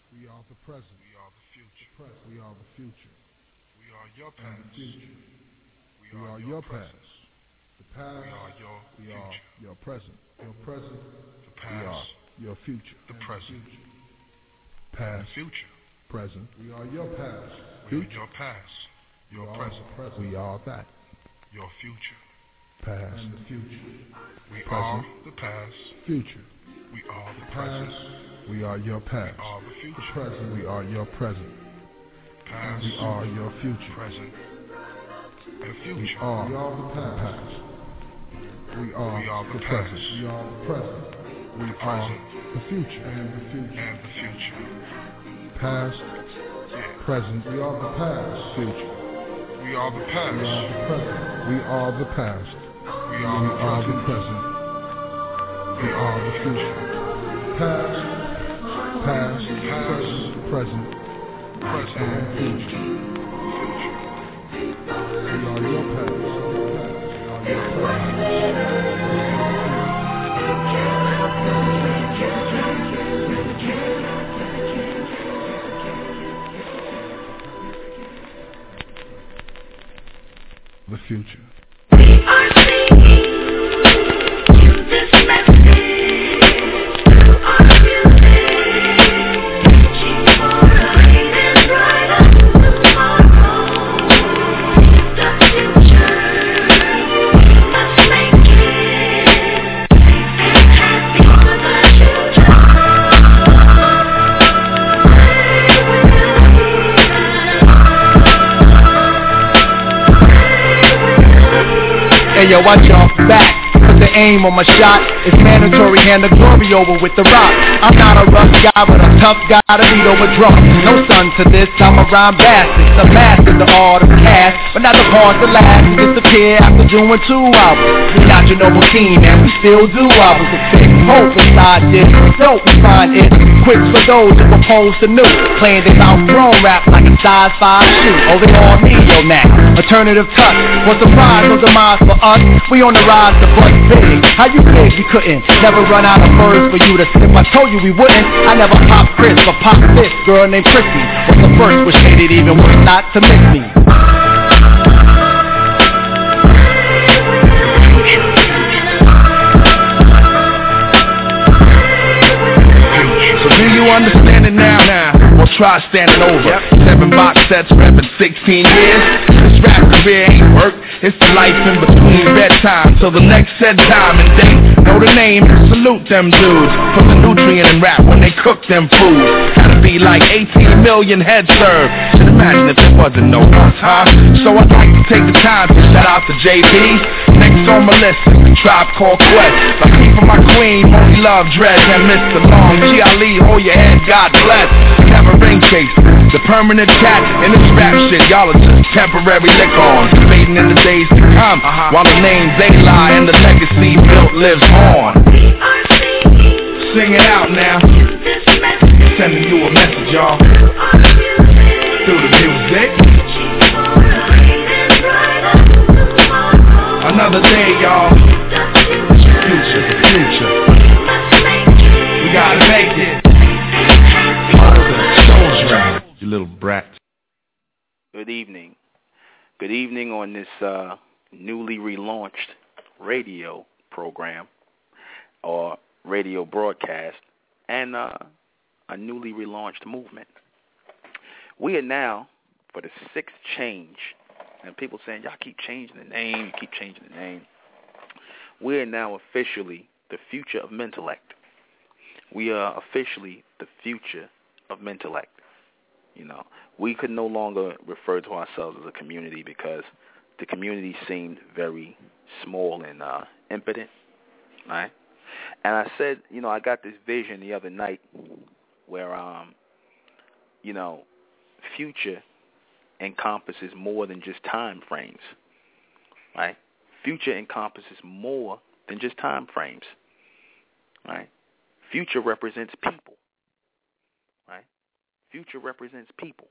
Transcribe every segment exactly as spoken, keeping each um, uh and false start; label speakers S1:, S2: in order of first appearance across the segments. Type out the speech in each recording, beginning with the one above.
S1: We are the present.
S2: We are the future.
S1: The present. We are the future.
S2: We are your
S1: And
S2: past.
S1: the future.
S2: We
S1: We
S2: are
S1: are
S2: your
S1: your
S2: present.
S1: past. The past.
S2: We are your
S1: We
S2: future.
S1: are your present. Your present.
S2: The
S1: We are
S2: past.
S1: your future.
S2: The
S1: And
S2: present.
S1: future.
S2: And
S1: Past.
S2: the future.
S1: Present. We are your past.
S2: We are
S1: Future.
S2: your past. Your
S1: We are
S2: present.
S1: the present. We are that.
S2: Your future.
S1: Past. And the future.
S2: We
S1: Present.
S2: are the past.
S1: Future.
S2: We are the
S1: Past.
S2: present.
S1: We are your past.
S2: We are the
S1: The
S2: future.
S1: present. We are your present.
S2: Past.
S1: We are your future.
S2: Present. And
S1: We
S2: future.
S1: are, we are the past. We are,
S2: We are the
S1: the
S2: past.
S1: present. We are the present. We
S2: The
S1: are
S2: present.
S1: the future. And the future.
S2: And the future.
S1: Past.
S2: Yeah.
S1: Present. We are the past. Future.
S2: We are the
S1: We
S2: past.
S1: are the present. We are the past.
S2: We
S1: We
S2: are the
S1: are the
S2: present.
S1: present.
S2: We
S1: We are the future. Past. Past.
S2: Past.
S1: Present. Present.
S2: Present.
S1: And future.
S2: Future.
S1: We are your past. We are your present. The future.
S3: Hey yo, I jump back, put the aim on my shot. It's mandatory, hand the glory over with the rock. I'm not a rough guy, but a tough guy to beat over drums. No son to this, I'm a rhyme bastard. The master, the art of cast, but not the part to last and disappear after doing two albums. We're not your normal team, man, we still do albums that fit. Hope inside this, dope we find it. Quick for those who oppose to new, playing this outgrown rap like a size five shoe. Oh, they all neo now, alternative touch. What surprise, no demise for us. We on the rise to bust big. How you think we couldn't never run out of words for you to sip? I told you we wouldn't. I never pop Chris, but pop this girl named Chrissy. Was the first, which made it even worse not to miss me.
S4: So do you understand it now? Now, or try standing over? Yep. Seven box sets, reppin' sixteen years. This rap career ain't work. It's the life in between bedtime till the next set time, and they know the name and salute them dudes. Put the nutrient in rap when they cook them foods. Gotta be like eighteen million heads served. Should imagine if there wasn't no one time. So I'd like to take the time to shout out to J B. Next on my list is the Tribe Called Quest. I keep for my queen, Money Love Dredge, and Mister Long. G. Ali, hold your head, God bless. Never ring chase. The permanent cat in this rap shit, y'all are just temporary lick on. Fading in the days to come, uh-huh. While the names they lie and the legacy built lives on. Sing it out now. Sending you a message, y'all. Through the music. Another day, y'all. Future, future. We gotta make it. You little brat.
S5: Good evening. Good evening on this uh, newly relaunched radio program or radio broadcast and uh, a newly relaunched movement. We are now, for the sixth change, and people saying, y'all keep changing the name, you keep changing the name. We are now officially the future of Mentellect. We are officially the future of Mentellect. You know, we could no longer refer to ourselves as a community because the community seemed very small and uh, impotent, right? And I said, you know, I got this vision the other night where, um, you know, future encompasses more than just time frames, right? Future encompasses more than just time frames, right? Future represents people, right? Future represents people.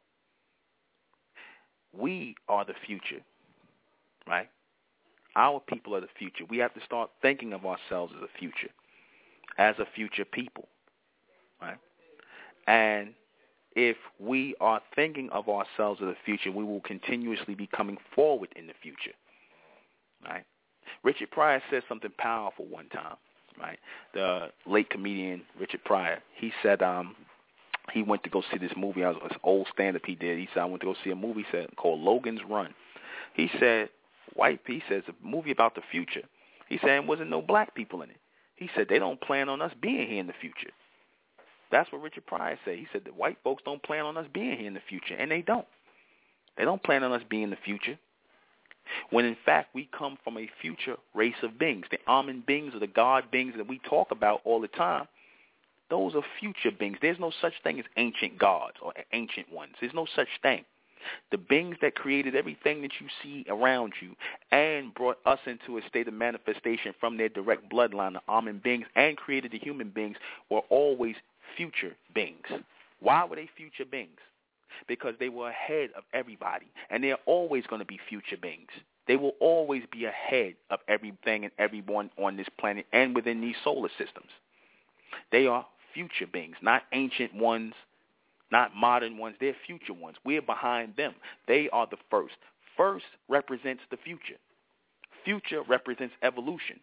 S5: We are the future, right? Our people are the future. We have to start thinking of ourselves as a future, as a future people, right? And if we are thinking of ourselves as the future, we will continuously be coming forward in the future. Right? Richard Pryor said something powerful one time. Right? The late comedian Richard Pryor, he said um, he went to go see this movie. It was an old stand-up he did. He said, I went to go see a movie said, called Logan's Run. He said, white, he says, a movie about the future. He said, there wasn't no black people in it. He said, they don't plan on us being here in the future. That's what Richard Pryor said. He said that white folks don't plan on us being here in the future, and they don't. They don't plan on us being in the future. When, in fact, we come from a future race of beings. The Amen beings or the God beings that we talk about all the time, those are future beings. There's no such thing as ancient gods or ancient ones. There's no such thing. The beings that created everything that you see around you and brought us into a state of manifestation from their direct bloodline, the Amen beings, and created the human beings were always future beings. Why were they future beings? Because they were ahead of everybody, and they're always going to be future beings. They will always be ahead of everything and everyone on this planet and within these solar systems. They are future beings, not ancient ones, not modern ones. They're future ones. We're behind them. They are the first. First represents the future. Future represents evolution.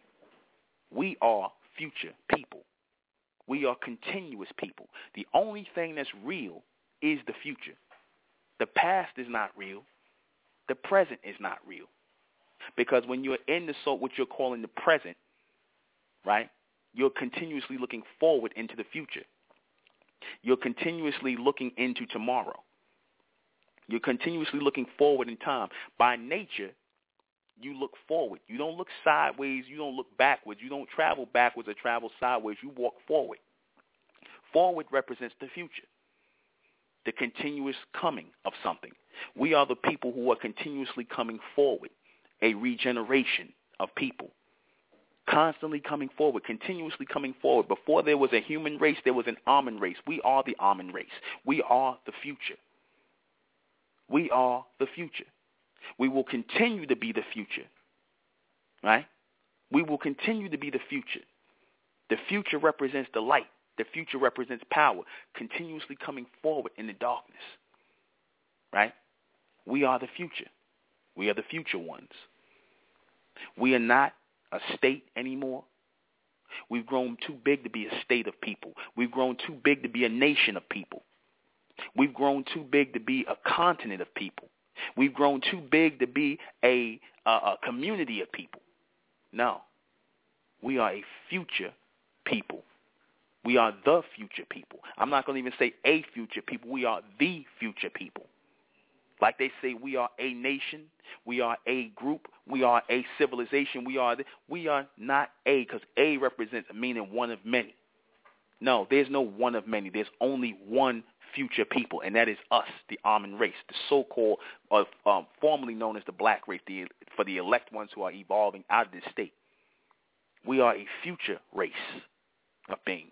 S5: We are future people. We are continuous people. The only thing that's real is the future. The past is not real. The present is not real. Because when you're in the soul, what you're calling the present, right, you're continuously looking forward into the future. You're continuously looking into tomorrow. You're continuously looking forward in time. By nature, you look forward. You don't look sideways. You don't look backwards. You don't travel backwards or travel sideways. You walk forward. Forward represents the future, the continuous coming of something. We are the people who are continuously coming forward, a regeneration of people, constantly coming forward, continuously coming forward. Before there was a human race, there was an Amen race. We are the Amen race. We are the future. We are the future. We will continue to be the future, right? We will continue to be the future. The future represents the light. The future represents power, continuously coming forward in the darkness, right? We are the future. We are the future ones. We are not a state anymore. We've grown too big to be a state of people. We've grown too big to be a nation of people. We've grown too big to be a continent of people. We've grown too big to be a, a, a community of people. No. We are a future people. We are the future people. I'm not going to even say a future people. We are the future people. Like they say, we are a nation. We are a group. We are a civilization. We are the, we are not a, because a represents meaning one of many. No, there's no one of many. There's only one future people, and that is us, the Amen race, the so-called, uh, um, formerly known as the black race, the, for the elect ones who are evolving out of this state. We are a future race of beings.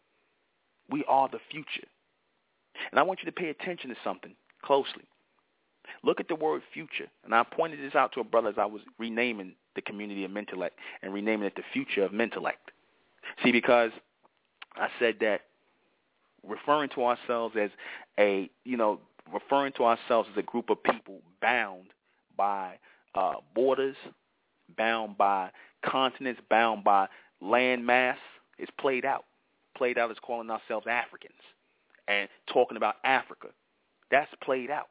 S5: We are the future. And I want you to pay attention to something closely. Look at the word future. And I pointed this out to a brother as I was renaming the community of Mentellect and renaming it the future of Mentellect. See, because I said that referring to ourselves as a, you know, referring to ourselves as a group of people bound by uh, borders, bound by continents, bound by land mass, is played out. Played out as calling ourselves Africans and talking about Africa. That's played out.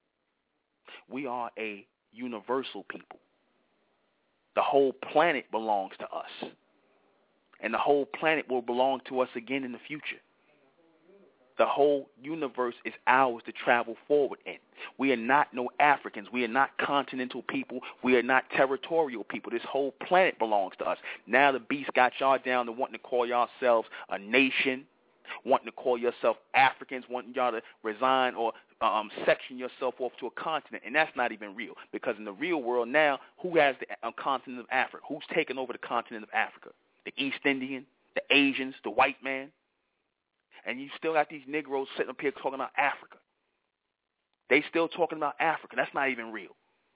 S5: We are a universal people. The whole planet belongs to us. And the whole planet will belong to us again in the future. The whole universe is ours to travel forward in. We are not no Africans. We are not continental people. We are not territorial people. This whole planet belongs to us. Now the beast got y'all down to wanting to call yourselves a nation, wanting to call yourself Africans, wanting y'all to resign or um, section yourself off to a continent. And that's not even real, because in the real world now, who has the uh, continent of Africa? Who's taken over the continent of Africa? The East Indian, the Asians, the white man. And you still got these Negroes sitting up here talking about Africa. They still talking about Africa. That's not even real.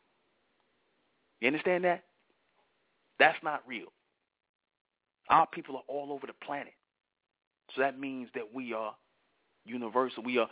S5: You understand that? That's not real. Our people are all over the planet. So that means that we are universal. We are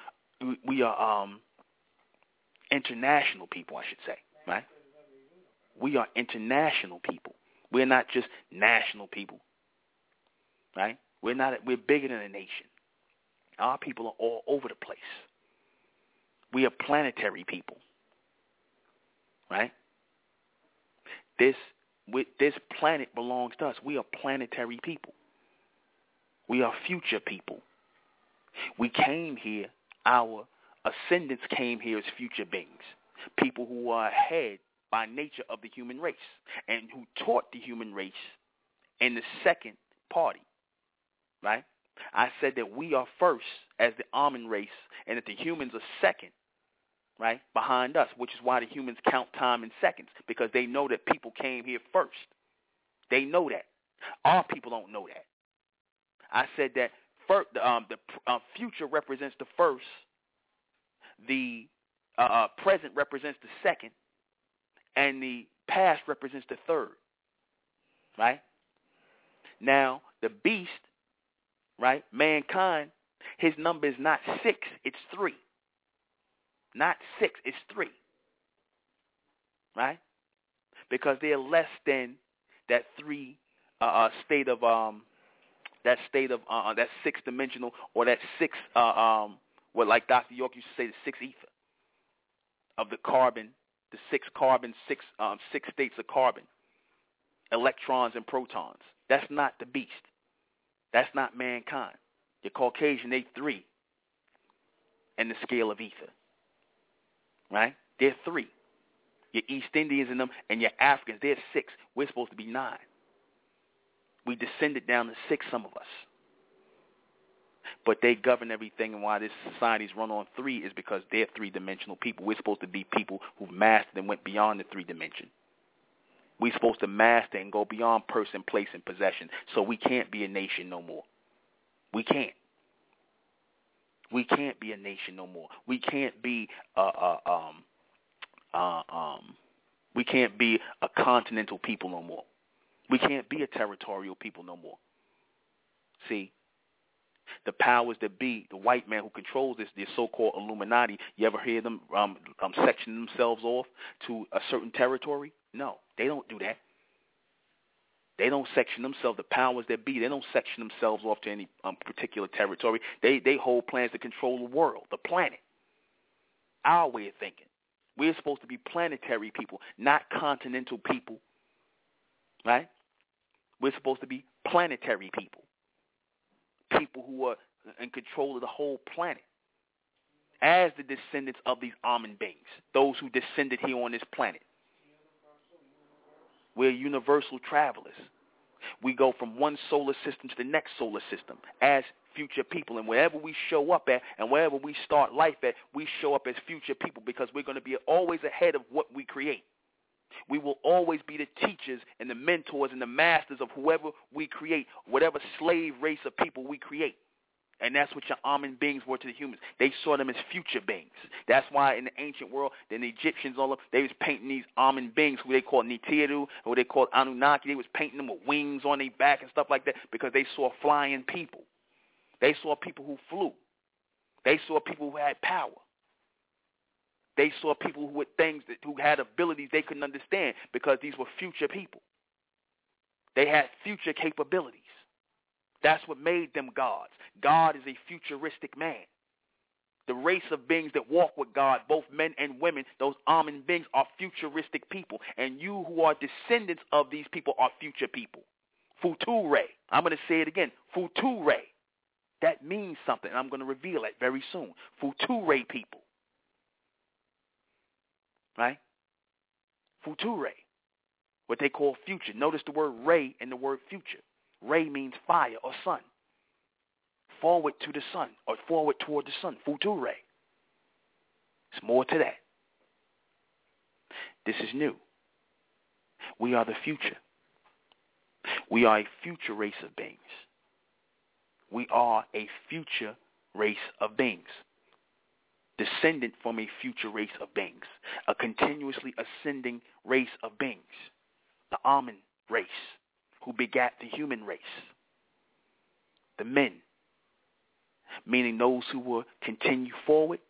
S5: we are um, international people, I should say, right? We are international people. We're not just national people, right? We're not. We're bigger than a nation. Our people are all over the place. We are planetary people, right? This with this planet belongs to us. We are planetary people. We are future people. We came here. Our ascendants came here as future beings, people who are ahead by nature of the human race, and who taught the human race in the second party, right? I said that we are first as the Amun race, and that the humans are second, right, behind us, which is why the humans count time in seconds, because they know that people came here first. They know that. Our people don't know that. I said that first, um, the uh, future represents the first, the uh, present represents the second, and the past represents the third, right? Now, the beast, right, mankind, his number is not six, it's three. Not six, it's three, right? Because they're less than that three uh, uh, state of um, that state of uh, that six dimensional, or that six uh, um, what like Doctor York used to say, the six ether of the carbon, the six carbon, six um, six states of carbon, electrons and protons. That's not the beast. That's not mankind. Your Caucasian, they three in the scale of ether. Right? They're three. Your East Indians and them, and your Africans, they're six. We're supposed to be nine. We descended down to six, some of us. But they govern everything, and why this society's run on three is because they're three-dimensional people. We're supposed to be people who've mastered and went beyond the three dimension. We're supposed to master and go beyond person, place, and possession. So we can't be a nation no more. We can't. We can't be a nation no more. We can't be a, a um uh, um we can't be a continental people no more. We can't be a territorial people no more. See, the powers that be, the white man who controls this, the so-called Illuminati, you ever hear them um, um section themselves off to a certain territory? No, they don't do that. They don't section themselves, the powers that be, they don't section themselves off to any um, particular territory. They they hold plans to control the world, the planet. Our way of thinking. We're supposed to be planetary people, not continental people. Right? We're supposed to be planetary people. People who are in control of the whole planet. As the descendants of these Amun beings, those who descended here on this planet. We're universal travelers. We go from one solar system to the next solar system as future people. And wherever we show up at and wherever we start life at, we show up as future people because we're going to be always ahead of what we create. We will always be the teachers and the mentors and the masters of whoever we create, whatever slave race of people we create. And that's what your Amun beings were to the humans. They saw them as future beings. That's why in the ancient world, then the Egyptians, all of they was painting these Amun beings, who they called Nitiru, or they called Anunnaki. They was painting them with wings on their back and stuff like that because they saw flying people. They saw people who flew. They saw people who had power. They saw people who had things that, who had abilities they couldn't understand because these were future people. They had future capabilities. That's what made them gods. God is a futuristic man. The race of beings that walk with God, both men and women, those Amun beings are futuristic people. And you who are descendants of these people are future people. Future. I'm going to say it again. Future. That means something, and I'm going to reveal it very soon. Future people. Right? Future. What they call future. Notice the word ray and the word future. Ray means fire or sun. Forward to the sun or forward toward the sun. Future. There's more to that. This is new. We are the future. We are a future race of beings. We are a future race of beings. Descendant from a future race of beings. A continuously ascending race of beings. The Amun race, who begat the human race. The men, meaning those who will continue forward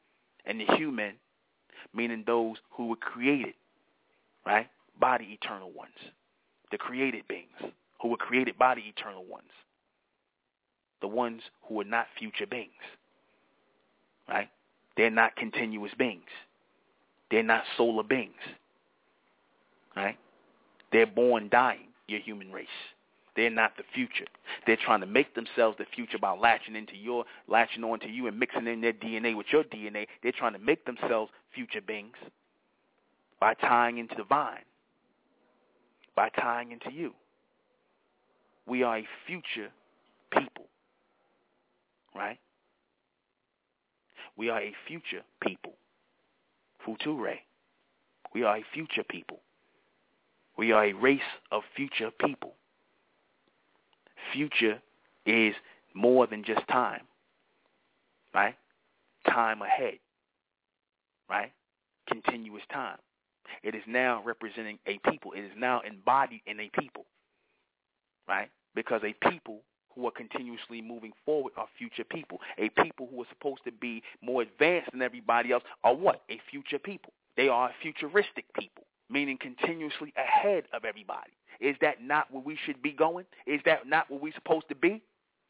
S5: And the human, meaning those who were created, right, by the eternal ones. The created beings who were created by the eternal ones. The ones who are not future beings, right? They're not continuous beings. They're not solar beings, right? They're born dying, your human race. They're not the future. They're trying to make themselves the future by latching into your, latching onto you and mixing in their D N A with your D N A. They're trying to make themselves future beings by tying into the vine, by tying into you. We are a future people, right? We are a future people. Future. We are a future people. We are a race of future people. Future is more than just time, right? Time ahead, right? Continuous time. It is now representing a people. It is now embodied in a people, right? Because a people who are continuously moving forward are future people. A people who are supposed to be more advanced than everybody else are what? A future people. They are a futuristic people, meaning continuously ahead of everybody. Is that not where we should be going? Is that not where we're supposed to be?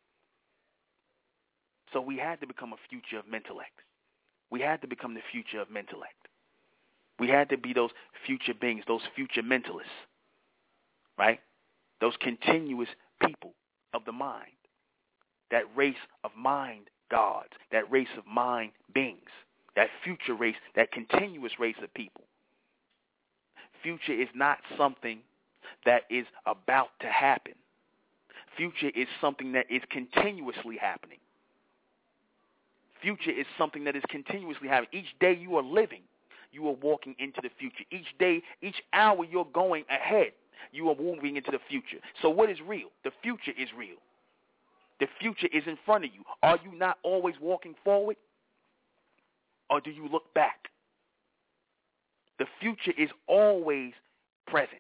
S5: So we had to become a future of intellect. We had to become the future of intellect. We had to be those future beings, those future mentalists, right? Those continuous people of the mind, that race of mind gods, that race of mind beings, that future race, that continuous race of people. Future is not something that is about to happen. Future is something that is continuously happening. Future is something that is continuously happening. Each day you are living, you are walking into the future. Each day, each hour you're going ahead, you are moving into the future. So what is real? The future is real. The future is in front of you. Are you not always walking forward? Or do you look back? The future is always present.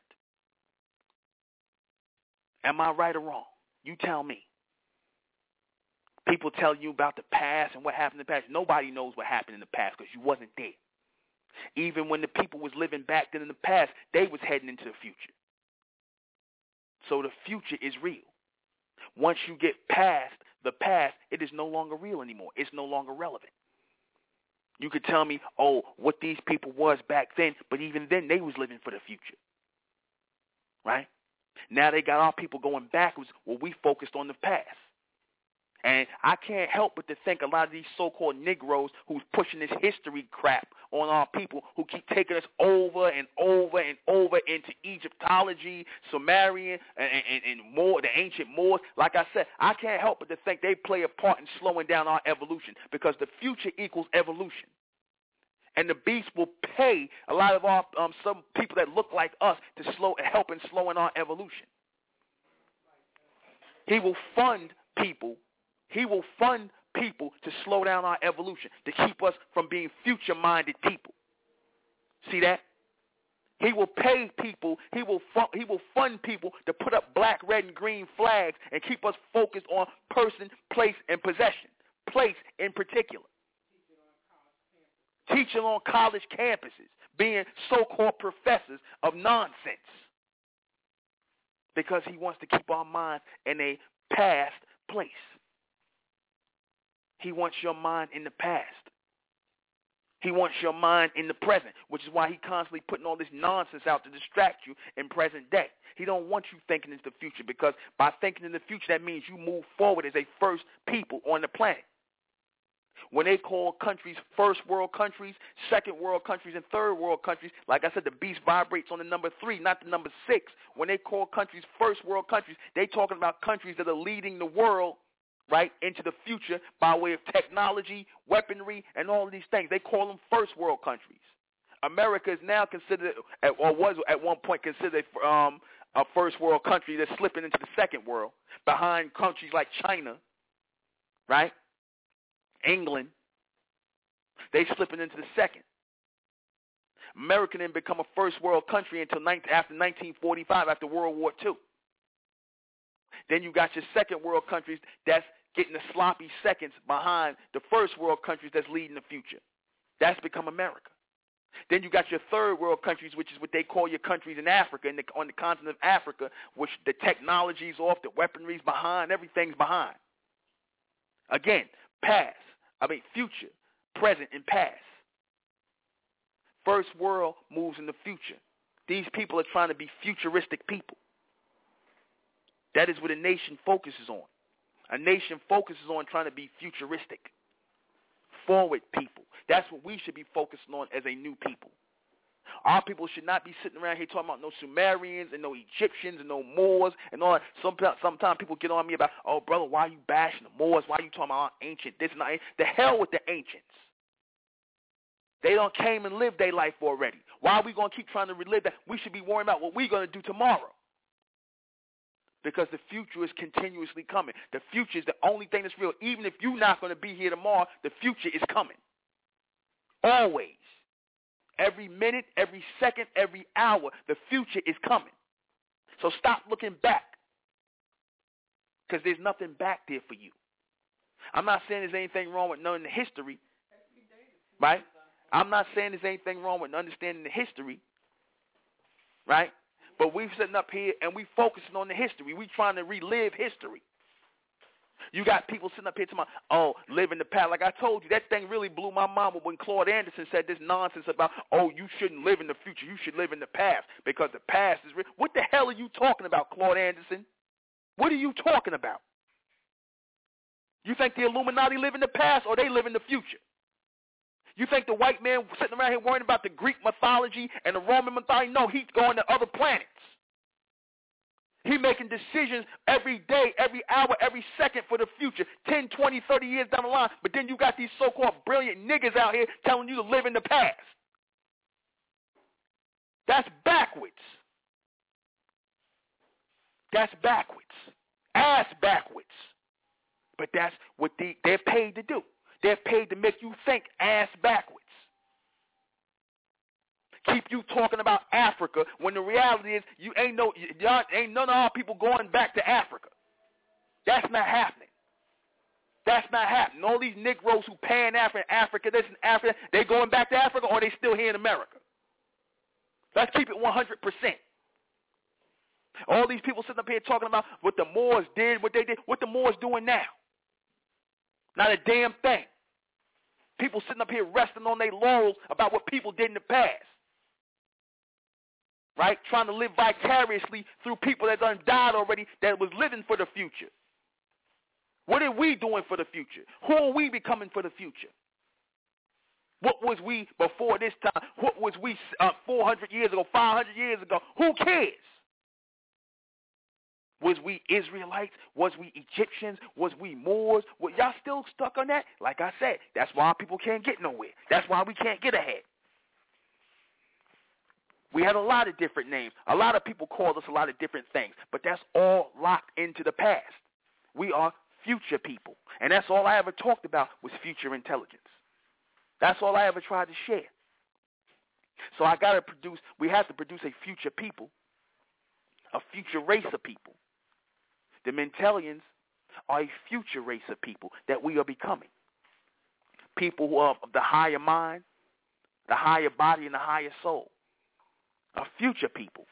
S5: Am I right or wrong? You tell me. People tell you about the past and what happened in the past. Nobody knows what happened in the past because you wasn't there. Even when the people was living back then in the past, they was heading into the future. So the future is real. Once you get past the past, it is no longer real anymore. It's no longer relevant. You could tell me, oh, what these people was back then, but even then they was living for the future. Right? Now they got our people going backwards where we focused on the past. And I can't help but to think a lot of these so-called Negroes who's pushing this history crap on our people, who keep taking us over and over and over into Egyptology, Sumerian, and, and, and more, the ancient Moors. Like I said, I can't help but to think they play a part in slowing down our evolution, because the future equals evolution. And the beast will pay a lot of our um, some people that look like us to slow help in slowing our evolution. He will fund people. He will fund people to slow down our evolution, to keep us from being future-minded people. See that? He will pay people. He will fu- he will fund people to put up black, red, and green flags and keep us focused on person, place, and possession. Place in particular. Teaching on college campuses, being so-called professors of nonsense, because he wants to keep our minds in a past place. He wants your mind in the past. He wants your mind in the present, which is why he constantly putting all this nonsense out to distract you in present day. He don't want you thinking into the future, because by thinking in the future, that means you move forward as a first people on the planet. When they call countries first world countries, second world countries, and third world countries, like I said, the beast vibrates on the number three, not the number six. When they call countries first world countries, they talking about countries that are leading the world, right, into the future by way of technology, weaponry, and all of these things. They call them first world countries. America is now considered, or was at one point considered um, a first world country that's slipping into the second world, behind countries like China, right? England. They slipping into the second. America didn't become a first world country until after nineteen forty-five, after World War Two. Then you got your second world countries that's getting the sloppy seconds behind the first world countries that's leading the future. That's become America. Then you got your third world countries, which is what they call your countries in Africa, in the, on the continent of Africa, which the technology's off, the weaponry's behind, everything's behind. Again, past, I mean future, present, and past. First world moves in the future. These people are trying to be futuristic people. That is what a nation focuses on. A nation focuses on trying to be futuristic, forward people. That's what we should be focusing on as a new people. Our people should not be sitting around here talking about no Sumerians and no Egyptians and no Moors and all that. Sometimes, sometimes people get on me about, oh, brother, why are you bashing the Moors? Why are you talking about ancient this and that? The hell with the ancients. They don't came and lived their life already. Why are we going to keep trying to relive that? We should be worrying about what we're going to do tomorrow. Because the future is continuously coming. The future is the only thing that's real. Even if you're not going to be here tomorrow, the future is coming. Always. Every minute, every second, every hour, the future is coming. So stop looking back. Because there's nothing back there for you. I'm not saying there's anything wrong with knowing the history. Right? I'm not saying there's anything wrong with understanding the history. Right? But we're sitting up here and we focusing on the history. We trying to relive history. You got people sitting up here talking about, oh, live in the past. Like I told you, that thing really blew my mind when Claude Anderson said this nonsense about, oh, you shouldn't live in the future. You should live in the past because the past is real. What the hell are you talking about, Claude Anderson? What are you talking about? You think the Illuminati live in the past or they live in the future? You think the white man sitting around here worrying about the Greek mythology and the Roman mythology? No, he's going to other planets. He's making decisions every day, every hour, every second for the future, ten, twenty, thirty years down the line. But then you got these so-called brilliant niggas out here telling you to live in the past. That's backwards. That's backwards. Ass backwards. But that's what they, they're paid to do. They're paid to make you think ass backwards. Keep you talking about Africa when the reality is you ain't no y'all ain't none of our people going back to Africa. That's not happening. That's not happening. All these Negroes who pan Africa, Africa, this and Africa, they going back to Africa or they still here in America? Let's keep it one hundred percent. All these people sitting up here talking about what the Moors did, what they did, what the Moors doing now. Not a damn thing. People sitting up here resting on their laurels about what people did in the past. Right? Trying to live vicariously through people that done died already that was living for the future. What are we doing for the future? Who are we becoming for the future? What was we before this time? What was we uh, four hundred years ago, five hundred years ago? Who cares? Was we Israelites? Was we Egyptians? Was we Moors? Well, y'all still stuck on that? Like I said, that's why people can't get nowhere. That's why we can't get ahead. We had a lot of different names. A lot of people called us a lot of different things, but that's all locked into the past. We are future people, and that's all I ever talked about was future intelligence. That's all I ever tried to share. So I got to produce, we have to produce a future people, a future race of people. The Mentalians are a future race of people that we are becoming. People who are of the higher mind, the higher body, and the higher soul. A future people.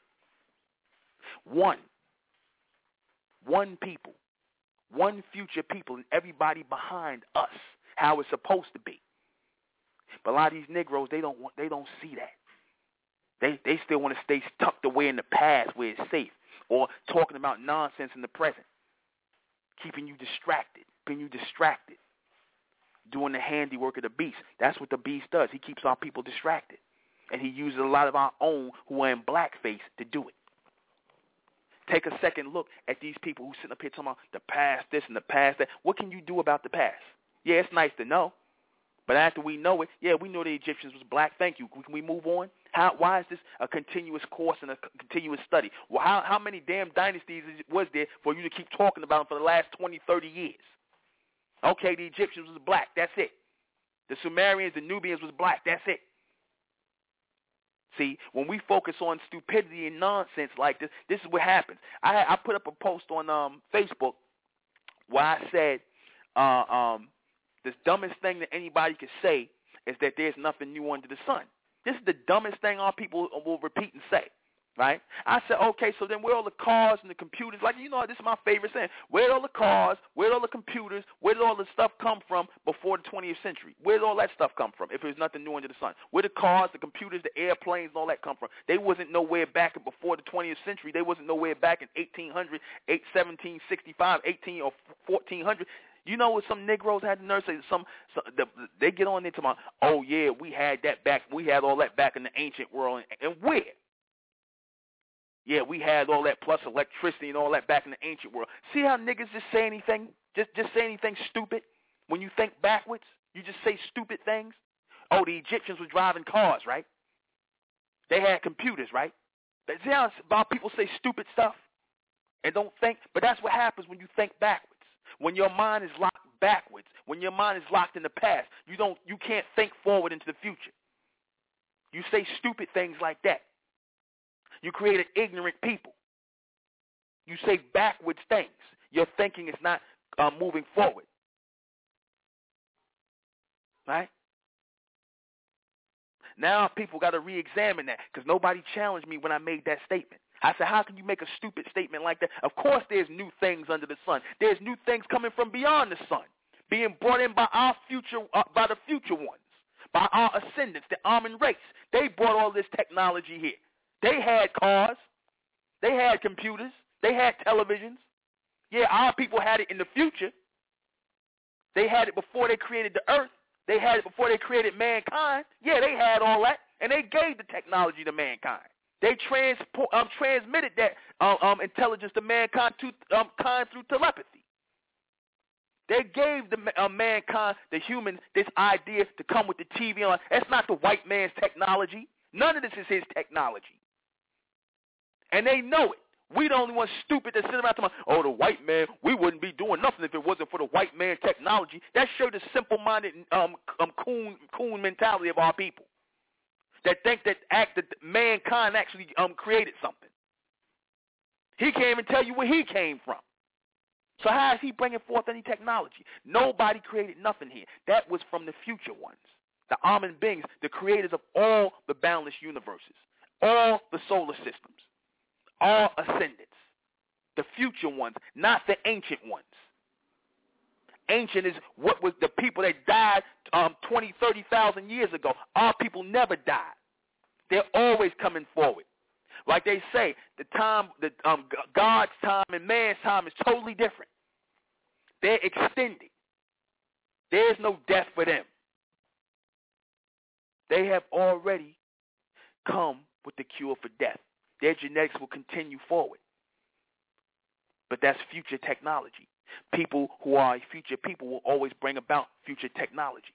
S5: One. One people. One future people and everybody behind us. How it's supposed to be. But a lot of these Negroes, they don't want, they don't see that. They they still want to stay tucked away in the past where it's safe. Or talking about nonsense in the present. Keeping you distracted. Keeping you distracted. Doing the handiwork of the beast. That's what the beast does. He keeps our people distracted. And he uses a lot of our own who are in blackface to do it. Take a second look at these people who sit up here talking about the past this and the past that. What can you do about the past? Yeah, it's nice to know. But after we know it, yeah, we know the Egyptians was black. Thank you. Can we move on? How? Why is this a continuous course and a continuous study? Well, how, how many damn dynasties was there for you to keep talking about them for the last twenty, thirty years? Okay, the Egyptians was black. That's it. The Sumerians, the Nubians was black. That's it. See, when we focus on stupidity and nonsense like this, this is what happens. I, I put up a post on um, Facebook where I said uh, um, the dumbest thing that anybody could say is that there's nothing new under the sun. This is the dumbest thing our people will repeat and say, right? I said, okay, so then where all the cars and the computers, like, you know, this is my favorite saying, where did all the cars, where did all the computers, where did all the stuff come from before the twentieth century? Where did all that stuff come from if there's nothing new under the sun? Where the cars, the computers, the airplanes, and all that come from? They wasn't nowhere back before the twentieth century. They wasn't nowhere back in eighteen hundred, seventeen sixty-five, eighteen or fourteen hundred. You know what some Negroes had to nurse? Some, some they get on into my, oh yeah, we had that back, we had all that back in the ancient world, and, and where? Yeah, we had all that plus electricity and all that back in the ancient world. See how niggas just say anything, just just say anything stupid when you think backwards? You just say stupid things. Oh, the Egyptians were driving cars, right? They had computers, right? But see how about people say stupid stuff and don't think? But that's what happens when you think backwards. When your mind is locked backwards, when your mind is locked in the past, you don't, you can't think forward into the future. You say stupid things like that. You create an ignorant people. You say backwards things. Your thinking is not uh, moving forward. Right? Now people got to re-examine that because nobody challenged me when I made that statement. I said, how can you make a stupid statement like that? Of course there's new things under the sun. There's new things coming from beyond the sun, being brought in by our future, uh, by the future ones, by our ascendants, the Amun race. They brought all this technology here. They had cars. They had computers. They had televisions. Yeah, our people had it in the future. They had it before they created the earth. They had it before they created mankind. Yeah, they had all that, and they gave the technology to mankind. They transport, um, transmitted that um, um, intelligence to mankind to, um, kind through telepathy. They gave the uh, mankind, the humans, this idea to come with the T V on. That's not the white man's technology. None of this is his technology. And they know it. We the only ones stupid that sit around talking about, oh, the white man, we wouldn't be doing nothing if it wasn't for the white man technology. That showed the simple-minded um, um, coon, coon mentality of our people that think that act that mankind actually um, created something. He can't even tell you where he came from. So how is he bringing forth any technology? Nobody created nothing here. That was from the future ones, the Amun beings, the creators of all the boundless universes, all the solar systems, all ascendants, the future ones, not the ancient ones. Ancient is what was the people that died um, twenty, thirty thousand years ago. Our people never died. They're always coming forward. Like they say, the time, the um, God's time and man's time is totally different. They're extended. There's no death for them. They have already come with the cure for death. Their genetics will continue forward. But that's future technology. People who are future people will always bring about future technology.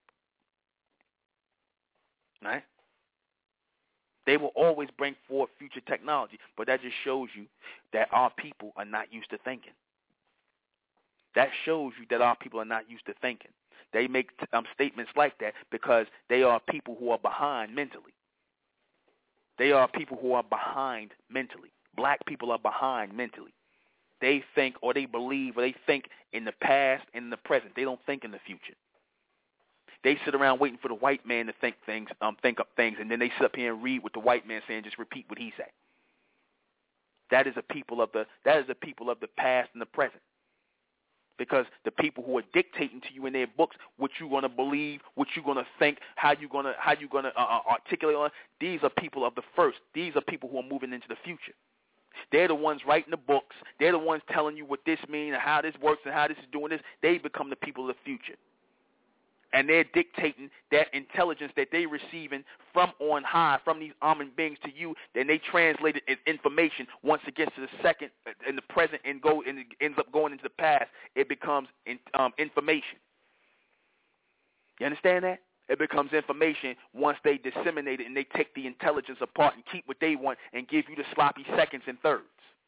S5: Right? They will always bring forth future technology, but that just shows you that our people are not used to thinking. That shows you that our people are not used to thinking. They make um, statements like that because they are people who are behind mentally. They are people who are behind mentally. Black people are behind mentally. They think or they believe or they think in the past and in the present. They don't think in the future. They sit around waiting for the white man to think things, um, think up things, and then they sit up here and read what the white man saying, just repeat what he said. That is a people of the that is a people of the past and the present. Because the people who are dictating to you in their books what you're going to believe, what you're going to think, how you're going to how you're going to uh, articulate on, these are people of the first. These are people who are moving into the future. They're the ones writing the books. They're the ones telling you what this means and how this works and how this is doing this. They become the people of the future. And they're dictating that intelligence that they're receiving from on high, from these Amun beings to you. Then they translate it as information. Once it gets to the second, in the present, and go and it ends up going into the past, it becomes in, um, information. You understand that? It becomes information once they disseminate it and they take the intelligence apart and keep what they want and give you the sloppy seconds and thirds.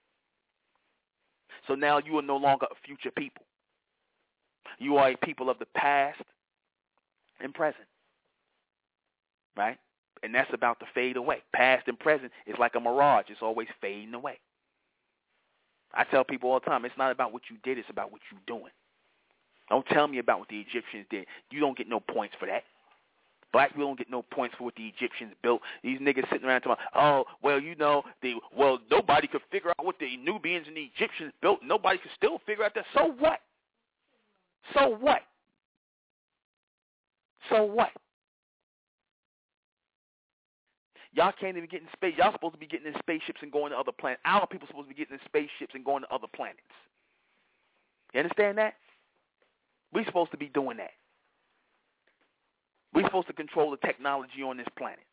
S5: So now you are no longer a future people. You are a people of the past and present, right? And that's about to fade away. Past and present is like a mirage. It's always fading away. I tell people all the time, it's not about what you did, it's about what you're doing. Don't tell me about what the Egyptians did. You don't get no points for that. Black people don't get no points for what the Egyptians built. These niggas sitting around talking, oh, well, you know, they, well, nobody could figure out what the Nubians and the Egyptians built. Nobody could still figure out that. So what? So what? So what? Y'all can't even get in space. Y'all supposed to be getting in spaceships and going to other planets. Our people supposed to be getting in spaceships and going to other planets. You understand that? We're supposed to be doing that. We're supposed to control the technology on this planet.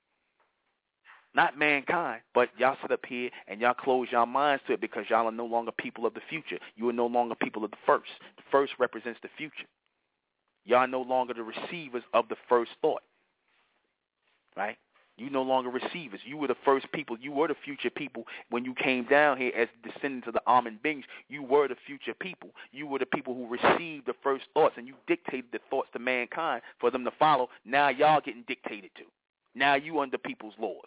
S5: Not mankind, but y'all sit up here and y'all close y'all minds to it because y'all are no longer people of the future. You are no longer people of the first. The first represents the future. Y'all are no longer the receivers of the first thought. Right? You no longer receivers. You were the first people. You were the future people when you came down here as descendants of the Amen beings. You were the future people. You were the people who received the first thoughts, and you dictated the thoughts to mankind for them to follow. Now y'all getting dictated to. Now you under people's laws.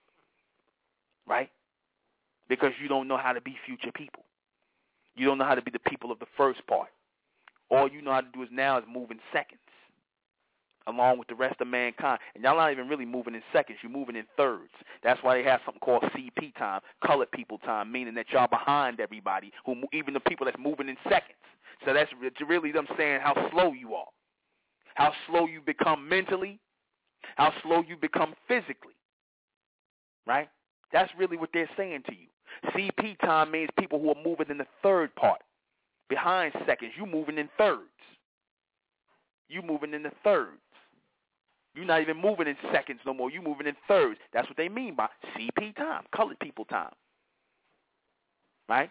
S5: Right? Because you don't know how to be future people. You don't know how to be the people of the first part. All you know how to do is now is move in seconds, along with the rest of mankind. And y'all not even really moving in seconds. You're moving in thirds. That's why they have something called C P time, colored people time, meaning that y'all behind everybody, who even the people that's moving in seconds. So that's really them saying how slow you are, how slow you become mentally, how slow you become physically, right? That's really what they're saying to you. C P time means people who are moving in the third part, behind seconds. You moving in thirds. You moving in the thirds. You're not even moving in seconds no more. You're moving in thirds. That's what they mean by C P time, colored people time. Right?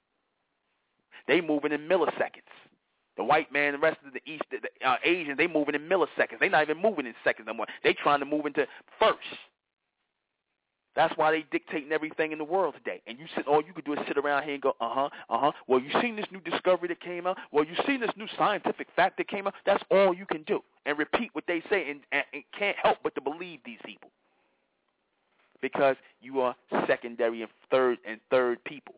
S5: They moving in milliseconds. The white man, the rest of the East, the uh, Asians, they moving in milliseconds. They not even moving in seconds no more. They trying to move into first. That's why they dictating everything in the world today. And you sit, all you could do is sit around here and go, uh-huh, uh-huh. Well, you seen this new discovery that came out? Well, you seen this new scientific fact that came out? That's all you can do. And repeat what they say and, and, and can't help but to believe these people. Because you are secondary and third and third people.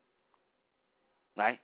S5: Right?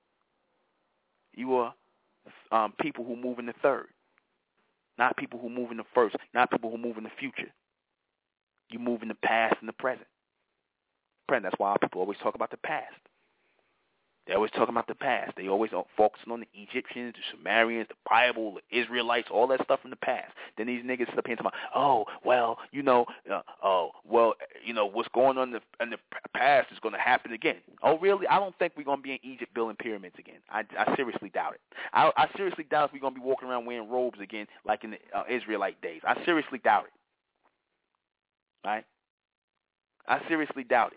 S5: You are um, people who move in the third. Not people who move in the first. Not people who move in the future. You move in the past and the present. That's why people always talk about the past. They always talk about the past. They always are focusing on the Egyptians, the Sumerians, the Bible, the Israelites, all that stuff from the past. Then these niggas sit up here and talk about, oh, well, you know, uh, oh, well, you know, what's going on in the, in the past is going to happen again. Oh, really? I don't think we're going to be in Egypt building pyramids again. I, I seriously doubt it. I, I seriously doubt if we're going to be walking around wearing robes again like in the uh, Israelite days. I seriously doubt it. Right? I seriously doubt it.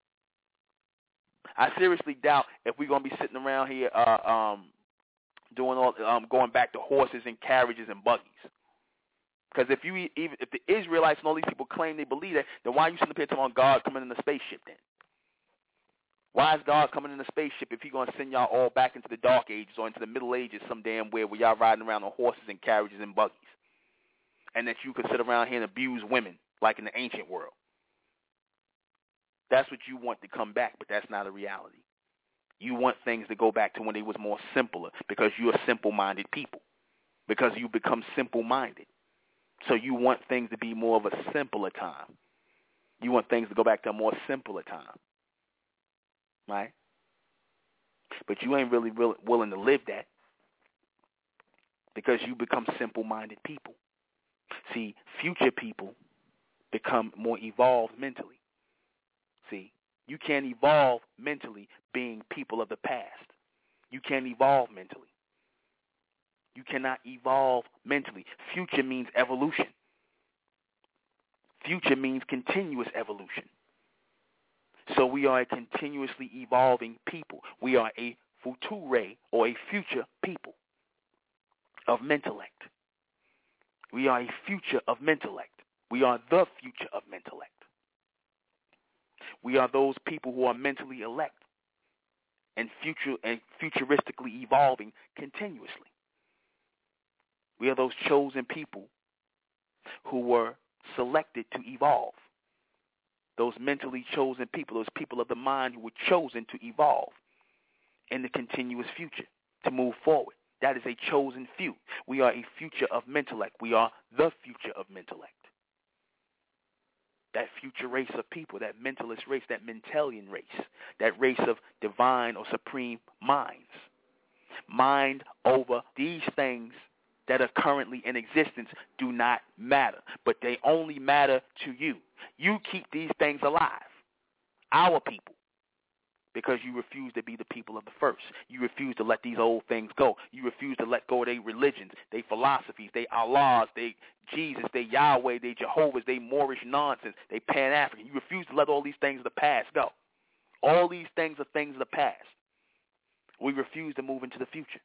S5: I seriously doubt if we're gonna be sitting around here, uh, um, doing all, um, going back to horses and carriages and buggies. Because if you even if the Israelites and all these people claim they believe that, then why are you sitting up here talking about God coming in the spaceship then? Why is God coming in the spaceship if He's gonna send y'all all back into the dark ages or into the Middle Ages some damn where where y'all riding around on horses and carriages and buggies, and that you could sit around here and abuse women like in the ancient world? That's what you want to come back, but that's not a reality. You want things to go back to when they was more simpler because you are simple-minded people, because you become simple-minded. So you want things to be more of a simpler time. You want things to go back to a more simpler time, right? But you ain't really, really willing to live that because you become simple-minded people. See, future people become more evolved mentally. See, you can't evolve mentally being people of the past. You can't evolve mentally. You cannot evolve mentally. Future means evolution. Future means continuous evolution. So we are a continuously evolving people. We are a future or a future people of mentellect. We are a future of mentellect. We are the future of mentellect. We are those people who are mentally elect and future and futuristically evolving continuously. We are those chosen people who were selected to evolve. Those mentally chosen people, those people of the mind who were chosen to evolve in the continuous future, to move forward, That is a chosen few. We are a future of Mentellect. We are the future of Mentellect. That future race of people, that mentalist race, that Mentelian race, that race of divine or supreme minds. Mind over these things that are currently in existence do not matter, but they only matter to you. You keep these things alive, our people, because you refuse to be the people of the first. You refuse to let these old things go. You refuse to let go of their religions, their philosophies, their Allahs, their Jesus, their Yahweh, their Jehovah's, their Moorish nonsense, their Pan-African. You refuse to let all these things of the past go. All these things are things of the past. We refuse to move into the future.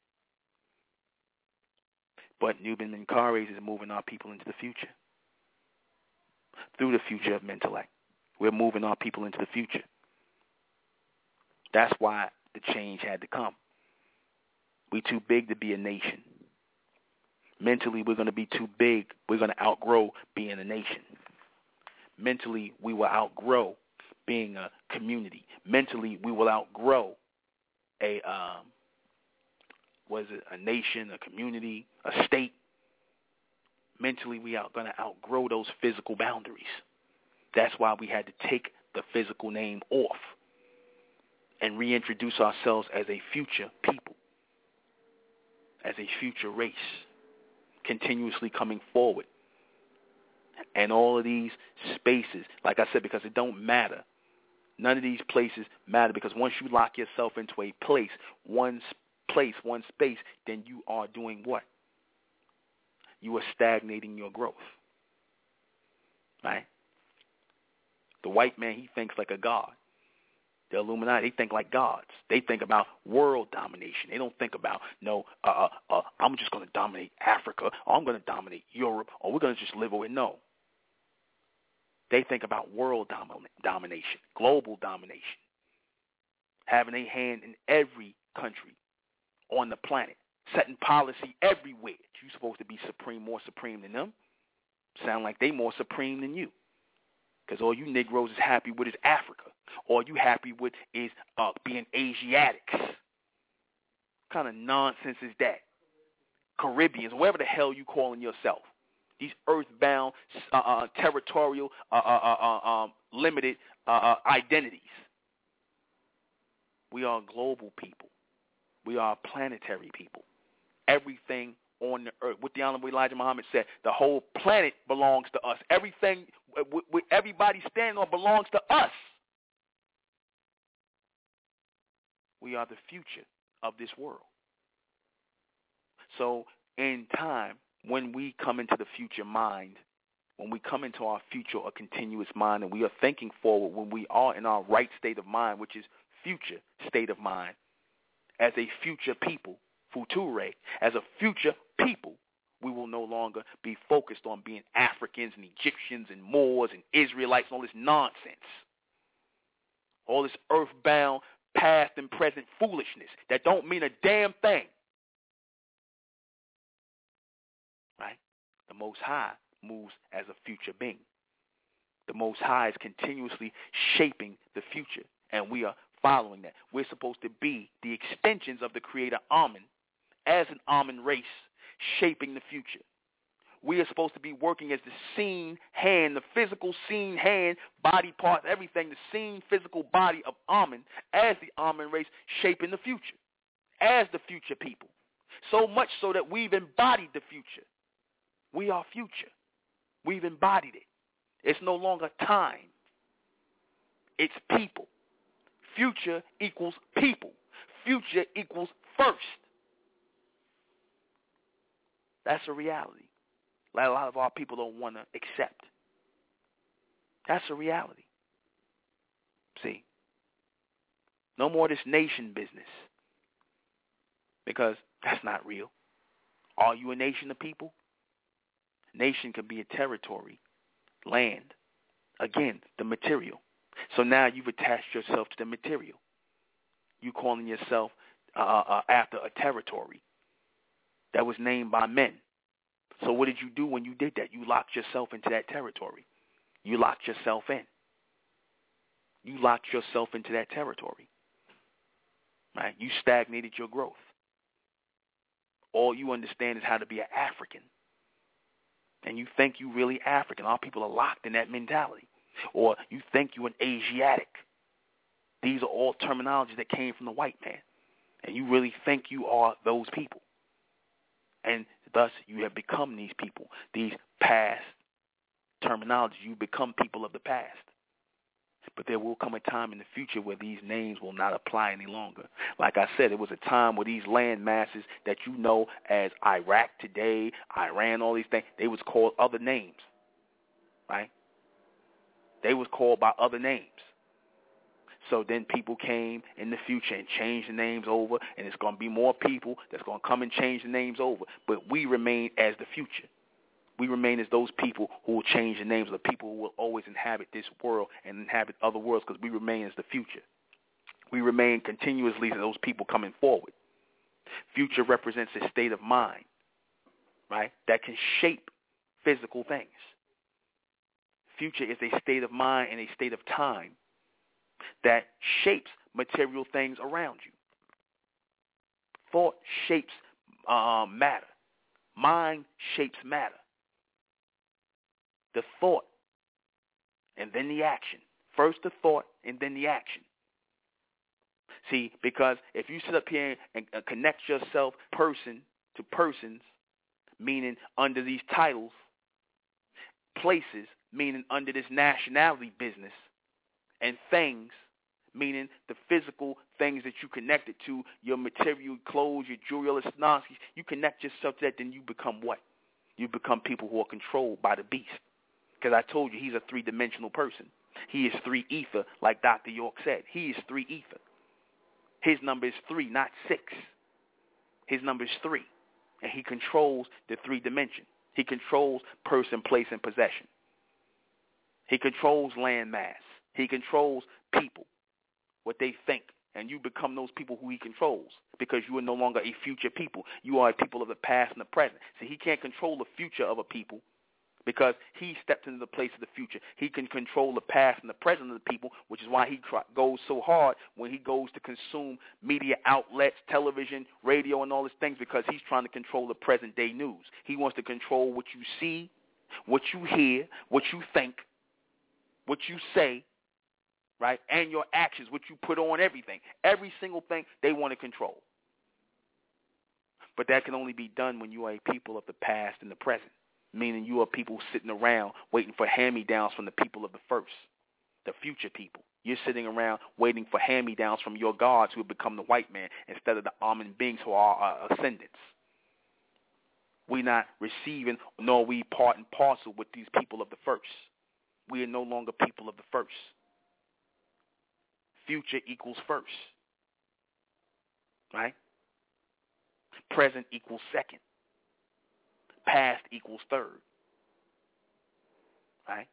S5: But Nuben Menkarayzz is moving our people into the future. Through the future of Mentellect. We're moving our people into the future. That's why the change had to come. We're too big to be a nation. Mentally, we're going to be too big. We're going to outgrow being a nation. Mentally, we will outgrow being a community. Mentally, we will outgrow a, um, what is it, a nation, a community, a state. Mentally, we are going to outgrow those physical boundaries. That's why we had to take the physical name off and reintroduce ourselves as a future people, as a future race, continuously coming forward. And all of these spaces, like I said, because it don't matter. None of these places matter, because once you lock yourself into a place, one place, one space, then you are doing what? You are stagnating your growth. Right? The white man, he thinks like a god. The Illuminati, they think like gods. They think about world domination. They don't think about, no, uh, uh, I'm just going to dominate Africa, or I'm going to dominate Europe, or we're going to just live away. No. They think about world dom- domination, global domination, having a hand in every country on the planet, setting policy everywhere. You're supposed to be supreme, more supreme than them. Sound like they more supreme than you. Because all you Negroes is happy with is Africa. All you happy with is uh, being Asiatics. What kind of nonsense is that? Caribbeans, whatever the hell you calling yourself. These earthbound, uh, uh, territorial, uh, uh, uh, um, limited uh, uh, identities. We are global people. We are planetary people. Everything on the earth. What the Honorable Elijah Muhammad said, the whole planet belongs to us. Everything, what everybody standing on belongs to us. We are the future of this world. So in time, when we come into the future mind, when we come into our future or continuous mind, and we are thinking forward, when we are in our right state of mind, which is future state of mind, as a future people, future, as a future people, we will no longer be focused on being Africans and Egyptians and Moors and Israelites and all this nonsense. All this earthbound, past and present foolishness that don't mean a damn thing. Right? The Most High moves as a future being. The Most High is continuously shaping the future, and we are following that. We're supposed to be the extensions of the Creator Amen, as an Amen race, shaping the future. We are supposed to be working as the seen hand, the physical seen hand, body parts, everything, the seen physical body of Amen, as the Amen race, shaping the future, as the future people. So much so that we've embodied the future. We are future. We've embodied it. It's no longer time. It's people. Future equals people. Future equals first. That's a reality. Like a lot of our people don't want to accept. That's a reality. See? No more this nation business. Because that's not real. Are you a nation of people? Nation can be a territory, land. Again, the material. So now you've attached yourself to the material. You calling yourself uh, uh, after a territory that was named by men. So what did you do when you did that? You locked yourself into that territory. You locked yourself in. You locked yourself into that territory. Right? You stagnated your growth. all you understand is how to be an African. And you think you really African. Our people are locked in that mentality. Or you think you're an Asiatic. These are all terminologies that came from the white man. And you really think you are those people. And thus you have become these people, these past terminologies. You become people of the past. But there will come a time in the future where these names will not apply any longer. Like I said, it was a time where these land masses that you know as Iraq today, Iran, all these things, they was called other names, right? They was called by other names. So then people came in the future and changed the names over, and it's going to be more people that's going to come and change the names over. But we remain as the future. We remain as those people who will change the names of the people who will always inhabit this world and inhabit other worlds, because we remain as the future. We remain continuously as those people coming forward. Future represents a state of mind, right, that can shape physical things. Future is a state of mind and a state of time that shapes material things around you. Thought shapes uh, matter. Mind shapes matter. The thought and then the action. First the thought and then the action. See, because if you sit up here and uh, connect yourself person to persons, meaning under these titles, places, meaning under this nationality business, and things, meaning the physical things that you connected to, your material clothes, your jewelry, all this nonsense, you connect yourself to that, then you become what? You become people who are controlled by the beast. Because I told you he's a three-dimensional person. He is three ether, like Doctor York said. He is three ether. His number is three, not six. His number is three. And he controls the three dimension. He controls person, place, and possession. He controls land mass. He controls people, what they think. And you become those people who he controls, because you are no longer a future people. You are a people of the past and the present. See, he can't control the future of a people, because he stepped into the place of the future. He can control the past and the present of the people, which is why he try, goes so hard when he goes to consume media outlets, television, radio, and all these things, because he's trying to control the present-day news. He wants to control what you see, what you hear, what you think, what you say, right, and your actions, what you put on everything. Every single thing they want to control. But that can only be done when you are a people of the past and the present. Meaning you are people sitting around waiting for hand-me-downs from the people of the first, the future people. You're sitting around waiting for hand-me-downs from your gods who have become the white man instead of the almond beings who are our ascendants. We're not receiving, nor are we part and parcel with these people of the first. We are no longer people of the first. Future equals first, right? Present equals second. Past equals third, right?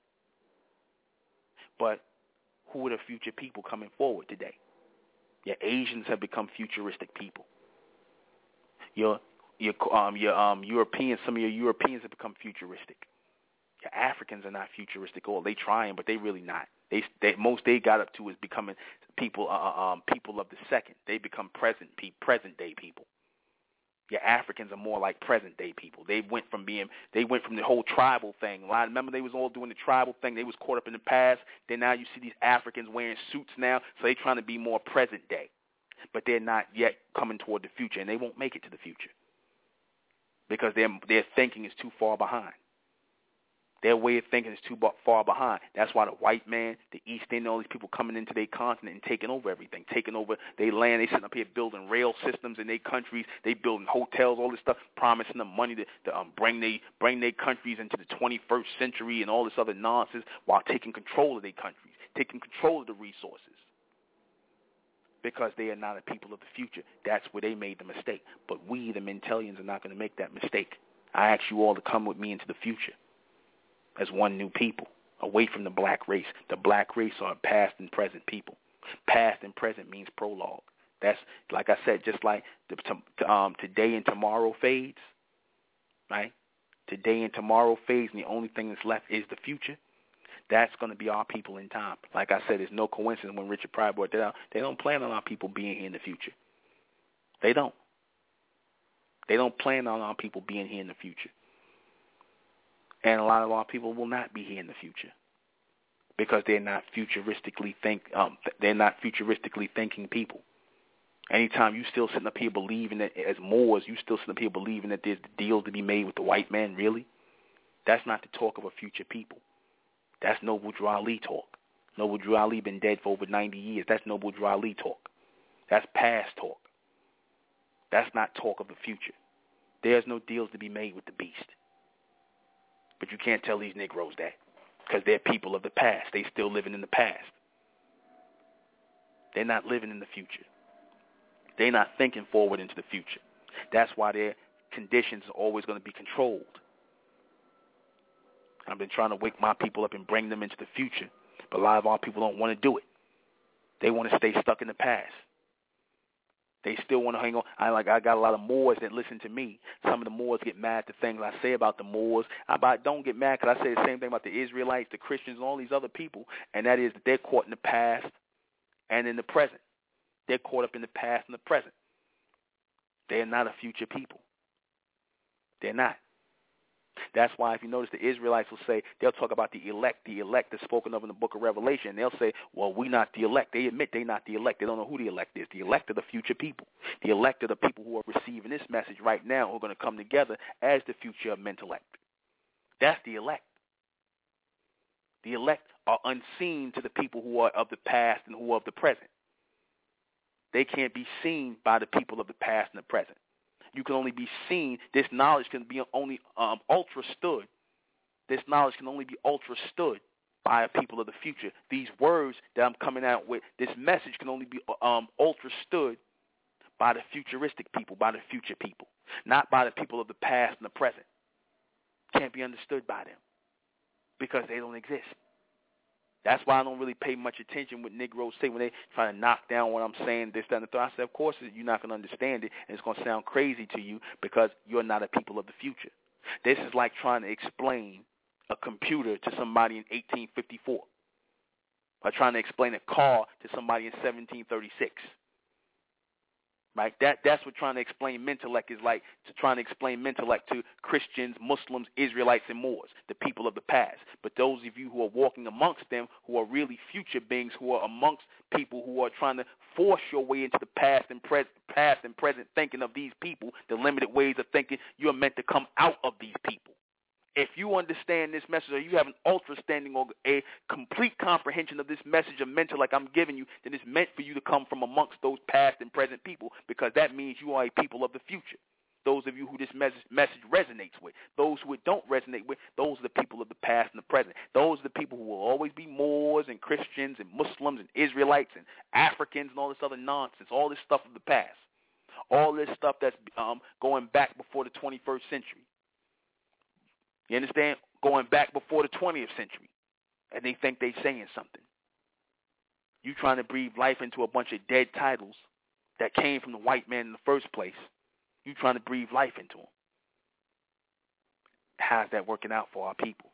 S5: But who are the future people coming forward today? Your Asians have become futuristic people. Your your um your um Europeans, some of your Europeans have become futuristic. Your Africans are not futuristic. Oh, they trying, but they really not. They, they most they got up to is becoming people uh, um people of the second. They become present pe- present day people. Your Africans are more like present-day people. They went from being, they went from the whole tribal thing. Remember, they was all doing the tribal thing. They was caught up in the past. Then now you see these Africans wearing suits now, so they're trying to be more present-day. But they're not yet coming toward the future, and they won't make it to the future because their their thinking is too far behind. Their way of thinking is too far behind. That's why the white man, the East Indian, all these people coming into their continent and taking over everything, taking over their land. They sitting up here building rail systems in their countries. They building hotels, all this stuff, promising them money to, to um, bring they bring their countries into the twenty-first century and all this other nonsense, while taking control of their countries, taking control of the resources. Because they are not a people of the future. That's where they made the mistake. But we, the Mentalians, are not going to make that mistake. I ask you all to come with me into the future as one new people, away from the black race. The black race are past and present people. Past and present means prologue. That's, like I said, just like the, to, um, today and tomorrow fades, right? Today and tomorrow fades, and the only thing that's left is the future. That's going to be our people in time. Like I said, there's no coincidence when Richard Pryor brought that out. They don't plan on our people being here in the future. They don't. They don't plan on our people being here in the future. And a lot of our people will not be here in the future because they're not futuristically think. Um, they're not futuristically thinking people. Anytime you still sitting up here believing that as Moors, you still sitting up here believing that there's a deal to be made with the white man, really? That's not the talk of a future people. That's Noble Drew Ali talk. Noble Drew Ali been dead for over ninety years. That's Noble Drew Ali talk. That's past talk. That's not talk of the future. There's no deals to be made with the beast. But you can't tell these Negroes that because they're people of the past. They still living in the past. They're not living in the future. They're not thinking forward into the future. That's why their conditions are always going to be controlled. I've been trying to wake my people up and bring them into the future, but a lot of our people don't want to do it. They want to stay stuck in the past. They still want to hang on. I like. I got a lot of Moors that listen to me. Some of the Moors get mad at the things I say about the Moors. I but don't get mad because I say the same thing about the Israelites, the Christians, and all these other people, and that is that they're caught in the past and in the present. They're caught up in the past and the present. They're not a future people. They're not. That's why if you notice the Israelites will say, they'll talk about the elect, the elect that's spoken of in the book of Revelation. They'll say, well, we're not the elect. They admit they're not the elect. They don't know who the elect is. The elect are the future people. The elect are the people who are receiving this message right now who are going to come together as the future of intellect. That's the elect. The elect are unseen to the people who are of the past and who are of the present. They can't be seen by the people of the past and the present. You can only be seen. This knowledge can be only um, ultra-stood. This knowledge can only be ultra-stood by a people of the future. These words that I'm coming out with, this message can only be um, ultra-stood by the futuristic people, by the future people, not by the people of the past and the present. Can't be understood by them because they don't exist. That's why I don't really pay much attention what Negroes say when they try to knock down what I'm saying, this, that, and the third. I said, of course, you're not going to understand it, and it's going to sound crazy to you because you're not a people of the future. This is like trying to explain a computer to somebody in eighteen fifty-four or trying to explain a car to somebody in seventeen thirty-six. Right? That, that's what trying to explain mentellect is like, to trying to explain mentellect to Christians, Muslims, Israelites, and Moors, the people of the past. But those of you who are walking amongst them, who are really future beings, who are amongst people who are trying to force your way into the past and, pre- past and present thinking of these people, the limited ways of thinking, you are meant to come out of these people. If you understand this message or you have an ultra-standing or a complete comprehension of this message of mental like I'm giving you, then it's meant for you to come from amongst those past and present people because that means you are a people of the future. Those of you who this message, message resonates with. Those who it don't resonate with, those are the people of the past and the present. Those are the people who will always be Moors and Christians and Muslims and Israelites and Africans and all this other nonsense, all this stuff of the past. All this stuff that's um, going back before the twenty-first century. You understand? Going back before the twentieth century. And they think they're saying something. You trying to breathe life into a bunch of dead titles that came from the white man in the first place. You trying to breathe life into them. How's that working out for our people?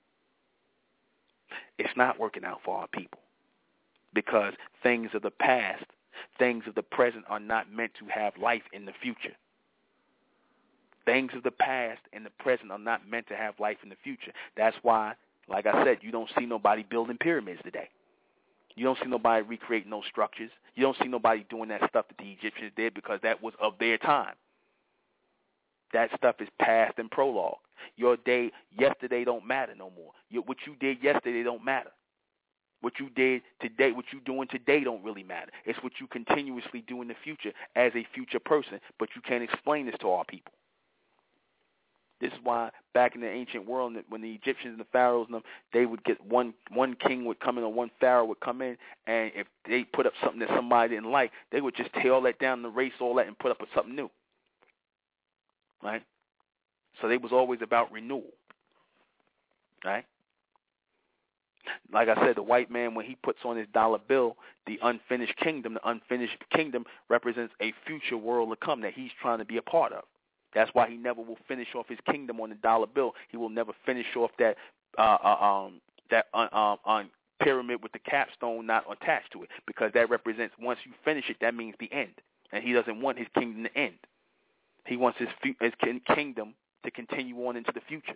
S5: It's not working out for our people. Because things of the past, things of the present are not meant to have life in the future. Things of the past and the present are not meant to have life in the future. That's why, like I said, you don't see nobody building pyramids today. You don't see nobody recreating those structures. You don't see nobody doing that stuff that the Egyptians did because that was of their time. That stuff is past and prologue. Your day, yesterday don't matter no more. Your, what you did yesterday don't matter. What you did today, what you doing today don't really matter. It's what you continuously do in the future as a future person, but you can't explain this to our people. This is why back in the ancient world, when the Egyptians and the pharaohs and them, they would get one one king would come in or one pharaoh would come in, and if they put up something that somebody didn't like, they would just tear all that down and erase all that and put up with something new. Right? So they was always about renewal. Right? Like I said, the white man, when he puts on his dollar bill, the unfinished kingdom, the unfinished kingdom represents a future world to come that he's trying to be a part of. That's why he never will finish off his kingdom on the dollar bill. He will never finish off that uh, uh, um, that uh, um, on pyramid with the capstone not attached to it, because that represents once you finish it, that means the end, and he doesn't want his kingdom to end. He wants his, his kingdom to continue on into the future.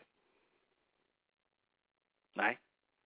S5: Right?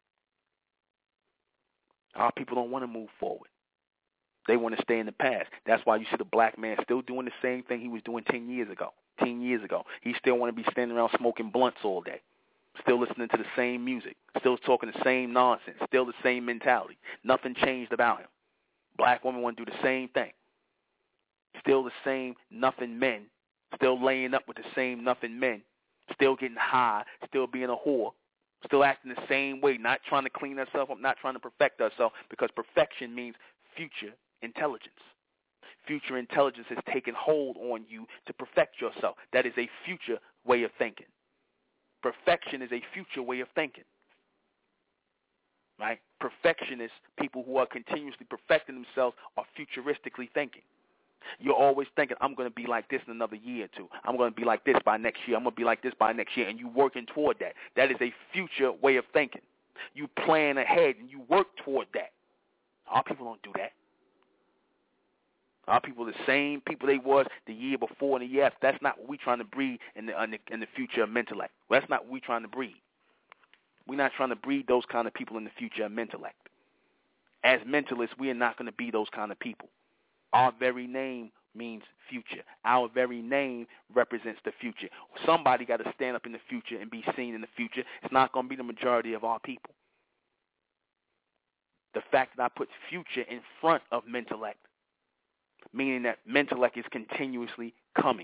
S5: Our people don't want to move forward. They want to stay in the past. That's why you see the black man still doing the same thing he was doing ten years ago. ten years ago. He still want to be standing around smoking blunts all day. Still listening to the same music. Still talking the same nonsense. Still the same mentality. Nothing changed about him. Black women want to do the same thing. Still the same nothing men. Still laying up with the same nothing men. Still getting high. Still being a whore. Still acting the same way. Not trying to clean herself up. Not trying to perfect herself. Because perfection means future intelligence. Future intelligence has taken hold on you to perfect yourself. That is a future way of thinking. Perfection is a future way of thinking. Right? Perfectionists, people who are continuously perfecting themselves, are futuristically thinking. You're always thinking, I'm going to be like this in another year or two. I'm going to be like this by next year. I'm going to be like this by next year. And you're working toward that. That is a future way of thinking. You plan ahead and you work toward that. Our people don't do that. Our people are the same people they was the year before and the year after. That's not what we're trying to breed in the, in the, in the future of intellect. That's not what we're trying to breed. We're not trying to breed those kind of people in the future of intellect. As mentalists, we are not going to be those kind of people. Our very name means future. Our very name represents the future. Somebody got to stand up in the future and be seen in the future. It's not going to be the majority of our people. The fact that I put future in front of mentellect, meaning that mentellect is continuously coming.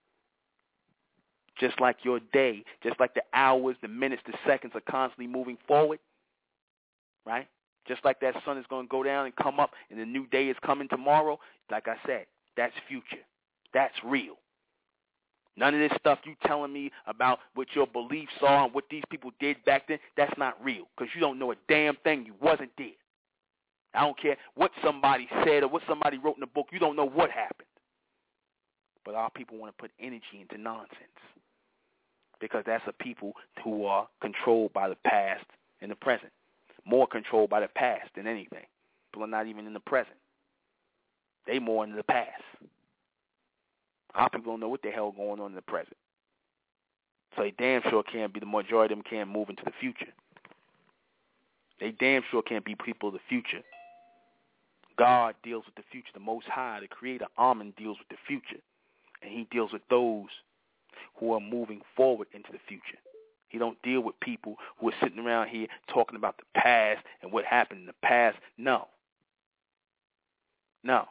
S5: Just like your day, just like the hours, the minutes, the seconds are constantly moving forward, right? Just like that sun is going to go down and come up and the new day is coming tomorrow, like I said, that's future. That's real. None of this stuff you telling me about what your beliefs are and what these people did back then, that's not real because you don't know a damn thing. You wasn't there. I don't care what somebody said or what somebody wrote in a book. You don't know what happened. But our people want to put energy into nonsense because that's a people who are controlled by the past and the present. More controlled by the past than anything. People are not even in the present. They more in the past. Our people don't know what the hell going on in the present. So they damn sure can't be, the majority of them can't move into the future. They damn sure can't be people of the future. God deals with the future. The Most High, the Creator, Amen, deals with the future. And he deals with those who are moving forward into the future. He don't deal with people who are sitting around here talking about the past and what happened in the past. No. No.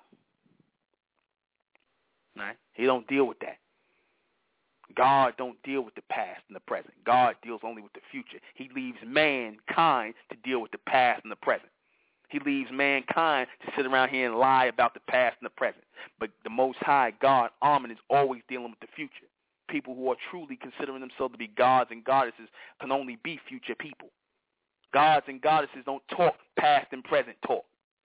S5: Right? He don't deal with that. God don't deal with the past and the present. God deals only with the future. He leaves mankind to deal with the past and the present. He leaves mankind to sit around here and lie about the past and the present. But the Most High, God, Amen, is always dealing with the future. People who are truly considering themselves to be gods and goddesses can only be future people. Gods and goddesses don't talk past and present talk.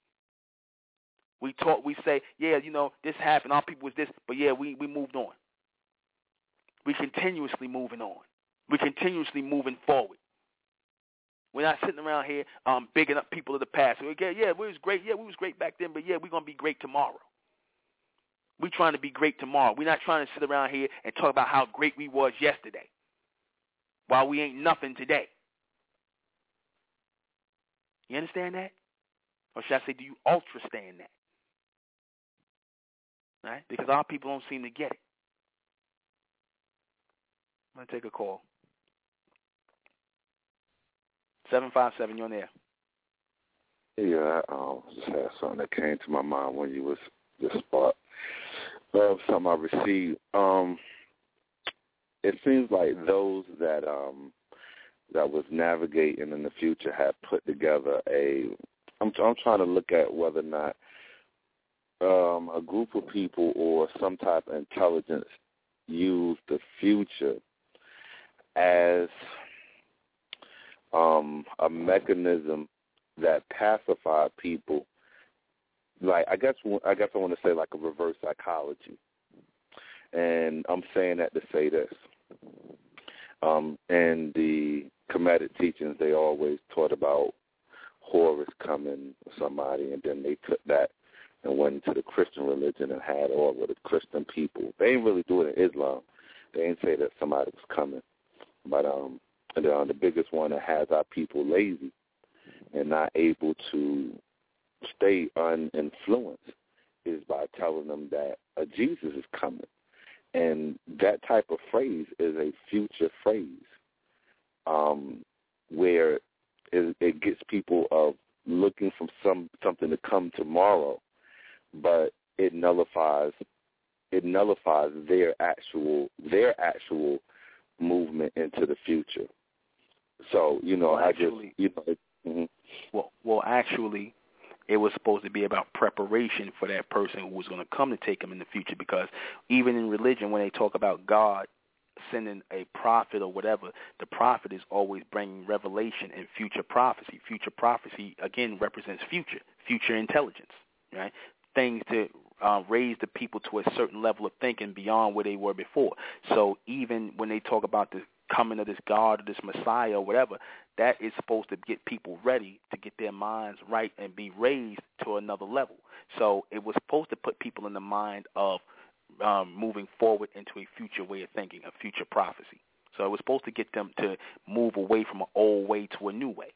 S5: We talk, we say, yeah, you know, this happened, our people was this, but yeah, we, we moved on. We continuously moving on. We continuously moving forward. We're not sitting around here um, bigging up people of the past. So, yeah, yeah, we was great. Yeah, we was great back then, but yeah, we're going to be great tomorrow. We're trying to be great tomorrow. We're not trying to sit around here and talk about how great we was yesterday while we ain't nothing today. You understand that? Or should I say, do you ultra-stand that? Right? Because our people don't seem to get it. I'm going to take a call. seven five seven, you're on there.
S6: Yeah, I um, just had something that came to my mind when you was this spot. Uh, something I received. Um, it seems like those that um, that was navigating in the future have put together a. I'm, I'm trying to look at whether or not um, a group of people or some type of intelligence use the future as um, a mechanism that pacify people. Like I guess I guess I want to say like a reverse psychology, and I'm saying that to say this. Um, in the Kemetic teachings, they always taught about Horus coming or somebody, and then they took that and went into the Christian religion and had all of the Christian people. They ain't really do it in Islam. They ain't say that somebody was coming. But um, the, uh, the biggest one that has our people lazy and not able to stay uninfluenced is by telling them that a Jesus is coming. And that type of phrase is a future phrase um, where it, it gets people of looking for some something to come tomorrow, but it nullifies it nullifies their actual their actual movement into the future. So you know,
S5: well,
S6: I
S5: actually,
S6: just you know. Mm-hmm.
S5: Well, well, actually, it was supposed to be about preparation for that person who was going to come to take them in the future. Because even in religion, when they talk about God sending a prophet or whatever, the prophet is always bringing revelation and future prophecy. Future prophecy, again, represents future, future intelligence, right? Things to uh, raise the people to a certain level of thinking beyond where they were before. So even when they talk about the coming of this God or this Messiah or whatever, that is supposed to get people ready to get their minds right and be raised to another level. So it was supposed to put people in the mind of Um, moving forward into a future way of thinking, a future prophecy. So it was supposed to get them to move away from an old way to a new way.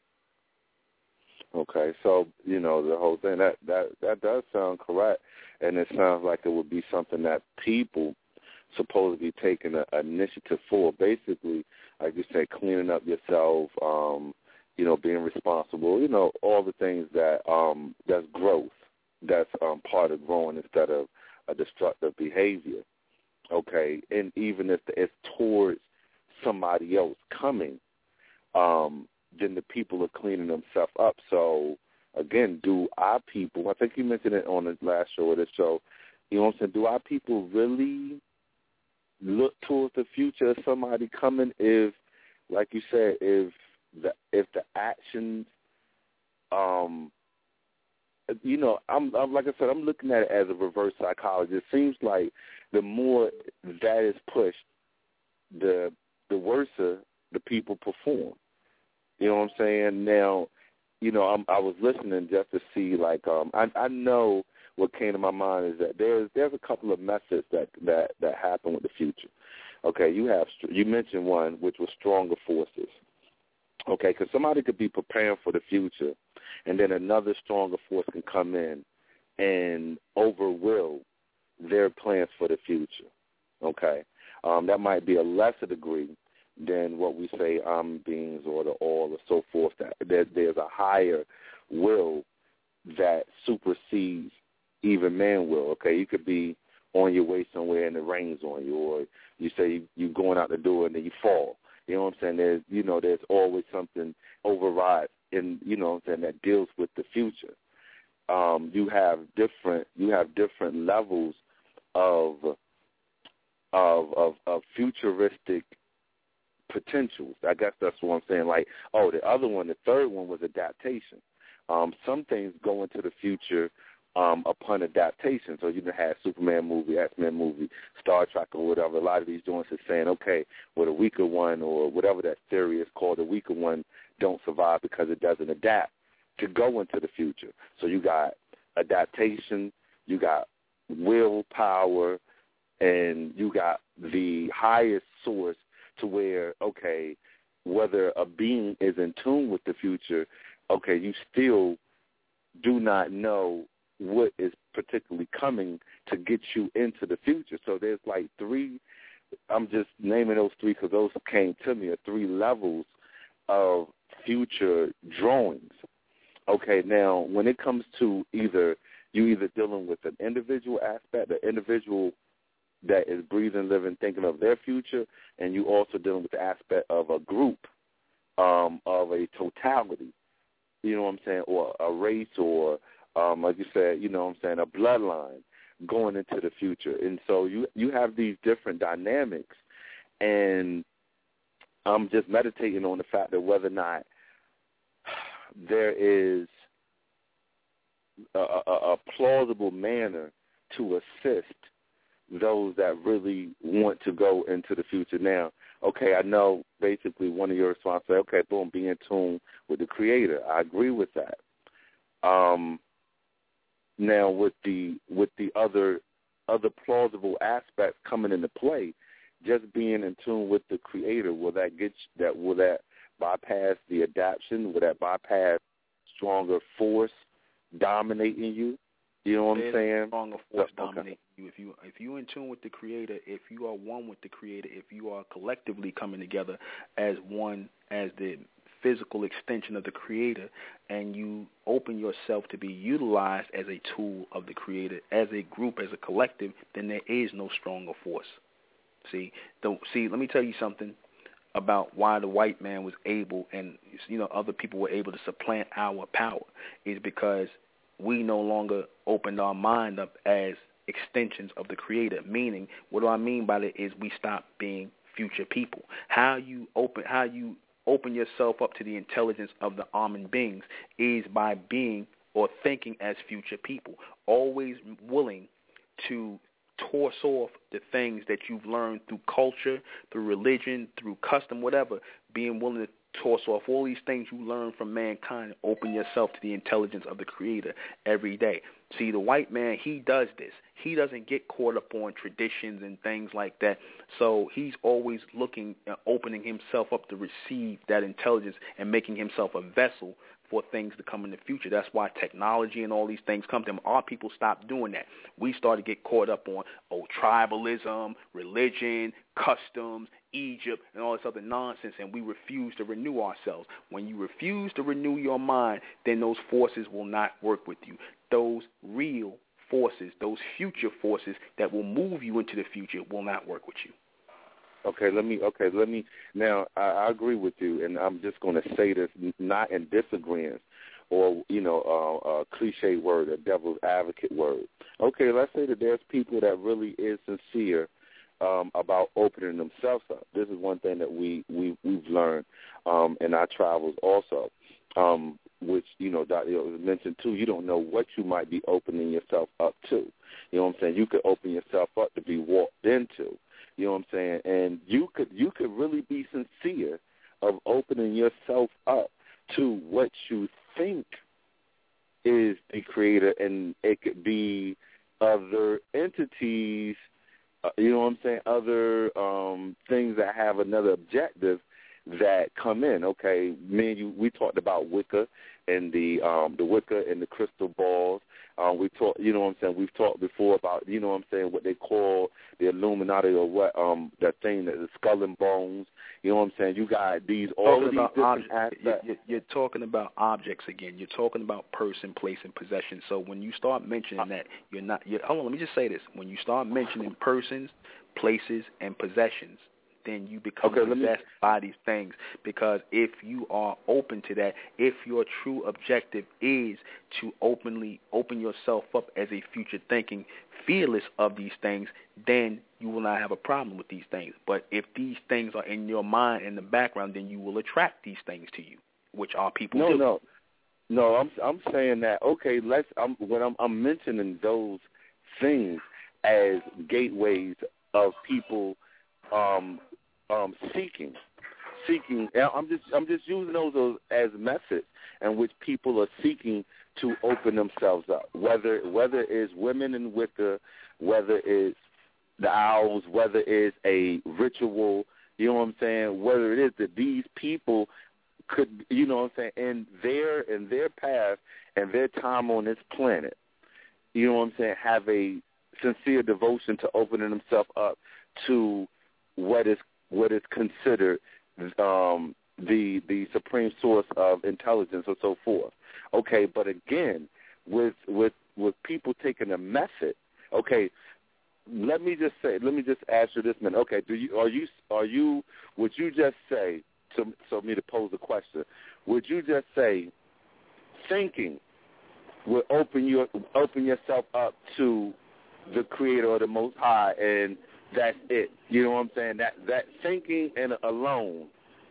S6: Okay, so, you know, the whole thing, that, that, that does sound correct, and it sounds like it would be something that people supposed to be taking an initiative for. Basically, like you said, cleaning up yourself, um, you know, being responsible, you know, all the things that um, that's growth, that's um, part of growing instead of a destructive behavior, okay, and even if it's towards somebody else coming, um, then the people are cleaning themselves up. So, again, do our people, I think you mentioned it on the last show or this show, you know what I'm saying, do our people really look towards the future of somebody coming if, like you said, if the, if the actions, um, you know, I'm, I'm like I said, I'm looking at it as a reverse psychology. It seems like the more that is pushed, the the worse the people perform. You know what I'm saying? Now, you know, I'm, I was listening just to see, like, um, I, I know what came to my mind is that there's there's a couple of methods that that that happen with the future. Okay, you have you mentioned one, which was stronger forces. Okay, because somebody could be preparing for the future, and then another stronger force can come in and overwhelm their plans for the future. Okay, um, that might be a lesser degree than what we say um beings or the all or so forth. That there, there's a higher will that supersedes even man will. Okay, you could be on your way somewhere and it rains on you, or you say you, you're going out the door and then you fall. You know what I'm saying? There's, you know, there's always something override in, you know what I'm saying, that deals with the future. Um, you have different, you have different levels of, of, of, of futuristic potentials. I guess that's what I'm saying. Like, oh, the other one, the third one was adaptation. Um, some things go into the future Um, upon adaptation. So you had Superman movie, X-Men movie, Star Trek or whatever. A lot of these joints are saying, okay, well, the weaker one or whatever that theory is called, the weaker one don't survive because it doesn't adapt to go into the future. So you got adaptation, you got willpower, and you got the highest source to where, okay, whether a being is in tune with the future, okay, you still do not know what is particularly coming to get you into the future. So there's like three, I'm just naming those three because those came to me, are three levels of future drawings. Okay, now when it comes to either, you either dealing with an individual aspect, the individual that is breathing, living, thinking of their future, and you also dealing with the aspect of a group, um, of a totality, you know what I'm saying, or a race or Um, like you said, you know what I'm saying, a bloodline going into the future. And so you you have these different dynamics, and I'm just meditating on the fact that whether or not there is a, a, a plausible manner to assist those that really want to go into the future. Now, okay, I know basically one of your responses, okay, boom, be in tune with the Creator. I agree with that. Um now with the with the other other plausible aspects coming into play, just being in tune with the Creator, will that get you, that will that bypass the adaptation? Will that bypass stronger force dominating you? You know what I'm saying?
S5: Stronger force
S6: so, okay.
S5: dominating you. If you if you in tune with the Creator, if you are one with the Creator, if you are collectively coming together as one, as the physical extension of the Creator, and you open yourself to be utilized as a tool of the Creator, as a group, as a collective, then there is no stronger force. See, the, see. Let me tell you something about why the white man was able, and you know, other people were able to supplant our power, is because we no longer opened our mind up as extensions of the Creator. Meaning, what do I mean by that is we stopped being future people. How you open, how you open yourself up to the intelligence of the Amen beings is by being or thinking as future people, always willing to toss off the things that you've learned through culture, through religion, through custom, whatever, being willing to toss off all these things you learn from mankind and open yourself to the intelligence of the Creator every day. See, the white man, he does this. He doesn't get caught up on traditions and things like that. So he's always looking and opening himself up to receive that intelligence and making himself a vessel for things to come in the future. That's why technology and all these things come to him. Our people stopped doing that. We started to get caught up on, oh, tribalism, religion, customs, Egypt, and all this other nonsense, and we refuse to renew ourselves. When you refuse to renew your mind, then those forces will not work with you. Those real forces, those future forces that will move you into the future will not work with you.
S6: Okay, let me. Okay, let me. Now, I, I agree with you, and I'm just going to say this, not in disagreement, or you know, uh, a cliche word, a devil's advocate word. Okay, let's say that there's people that really is sincere um, about opening themselves up. This is one thing that we we we've learned um, in our travels, also, um, which you know, Doctor mentioned too. You don't know what you might be opening yourself up to. You know what I'm saying? You could open yourself up to be walked into. You know what I'm saying? And you could you could really be sincere of opening yourself up to what you think is the Creator, and it could be other entities, uh, you know what I'm saying, other um, things that have another objective that come in. Okay, me and you, we talked about Wicca and the um, the Wicca and the crystal balls. Um, we talked, you know what I'm saying, we've talked before about, you know what I'm saying, what they call the Illuminati, or what, um, that thing, that the skull and bones, you know what I'm saying, you got these, all of these different aspects.
S5: You're, you're talking about objects again. You're talking about person, place, and possession. So when you start mentioning that, you're not, you're, hold on, let me just say this. When you start mentioning persons, places, and possessions, then you become
S6: okay,
S5: possessed
S6: me...
S5: by these things. Because if you are open to that, if your true objective is to openly open yourself up as a future thinking, fearless of these things, then you will not have a problem with these things. But if these things are in your mind, in the background, then you will attract these things to you, which our people
S6: no,
S5: do.
S6: No, no, no. I'm I'm saying that. Okay, let's. I'm when I'm I'm mentioning those things as gateways of people um, um, seeking, seeking. I'm just I'm just using those as methods in which people are seeking to open themselves up. Whether whether it's women in Wicca, whether it's the owls, whether it's a ritual, you know what I'm saying. Whether it is that these people could, you know what I'm saying, in their in their path and their time on this planet, you know what I'm saying, have a sincere devotion to opening themselves up to what is what is considered um, the the supreme source of intelligence or so forth. Okay, but again, with with with people taking a method, okay, let me just say, let me just ask you this, man. Okay, do you are you are you would you just say to so me to pose a question? Would you just say thinking will open your open yourself up to the Creator or the Most High, and that's it? You know what I'm saying? That that thinking and alone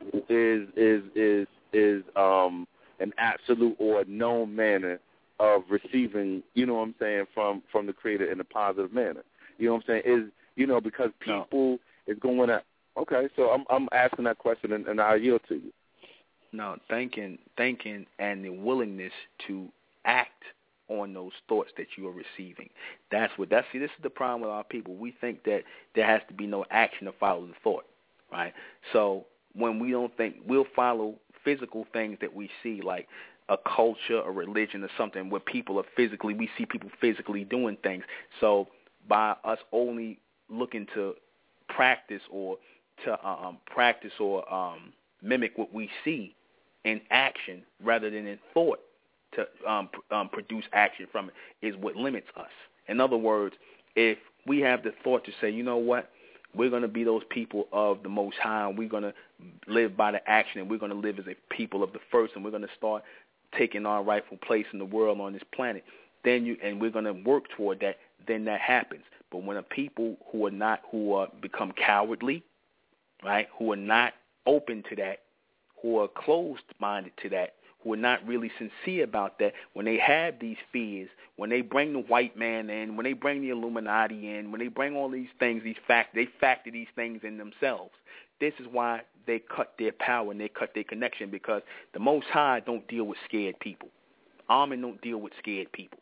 S6: is is is is um an absolute or a known manner of receiving, you know what I'm saying, from from the Creator in a positive manner. You know what I'm saying? Is you know because people no. is going to okay. So I'm I'm asking that question, and, and I yield to you.
S5: No, thinking, thinking, and the willingness to act on those thoughts that you are receiving. That's what that's see. This is the problem with our people. We think that there has to be no action to follow the thought, right? So when we don't think, we'll follow physical things that we see, like a culture, a religion, or something where people are physically, we see people physically doing things. So by us only looking to practice or to um, practice or um, mimic what we see in action rather than in thought to um, pr- um, produce action from it is what limits us. In other words, if we have the thought to say, you know what, we're going to be those people of the Most High, and we're going to live by the action, and we're going to live as a people of the first, and we're going to start taking our rightful place in the world on this planet, then you and we're going to work toward that, then that happens. But when a people who are not, who are become cowardly, right, who are not open to that, who are closed-minded to that, who are not really sincere about that, when they have these fears, when they bring the white man in, when they bring the Illuminati in, when they bring all these things, these fact, they factor these things in themselves. This is why they cut their power and they cut their connection, because the Most High don't deal with scared people. Amen don't deal with scared people.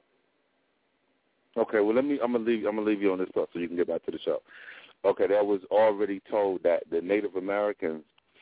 S6: Okay, well let me. I'm gonna leave. I'm gonna leave you on this stuff so you can get back to the show. Okay, that was already told that the Native Americans,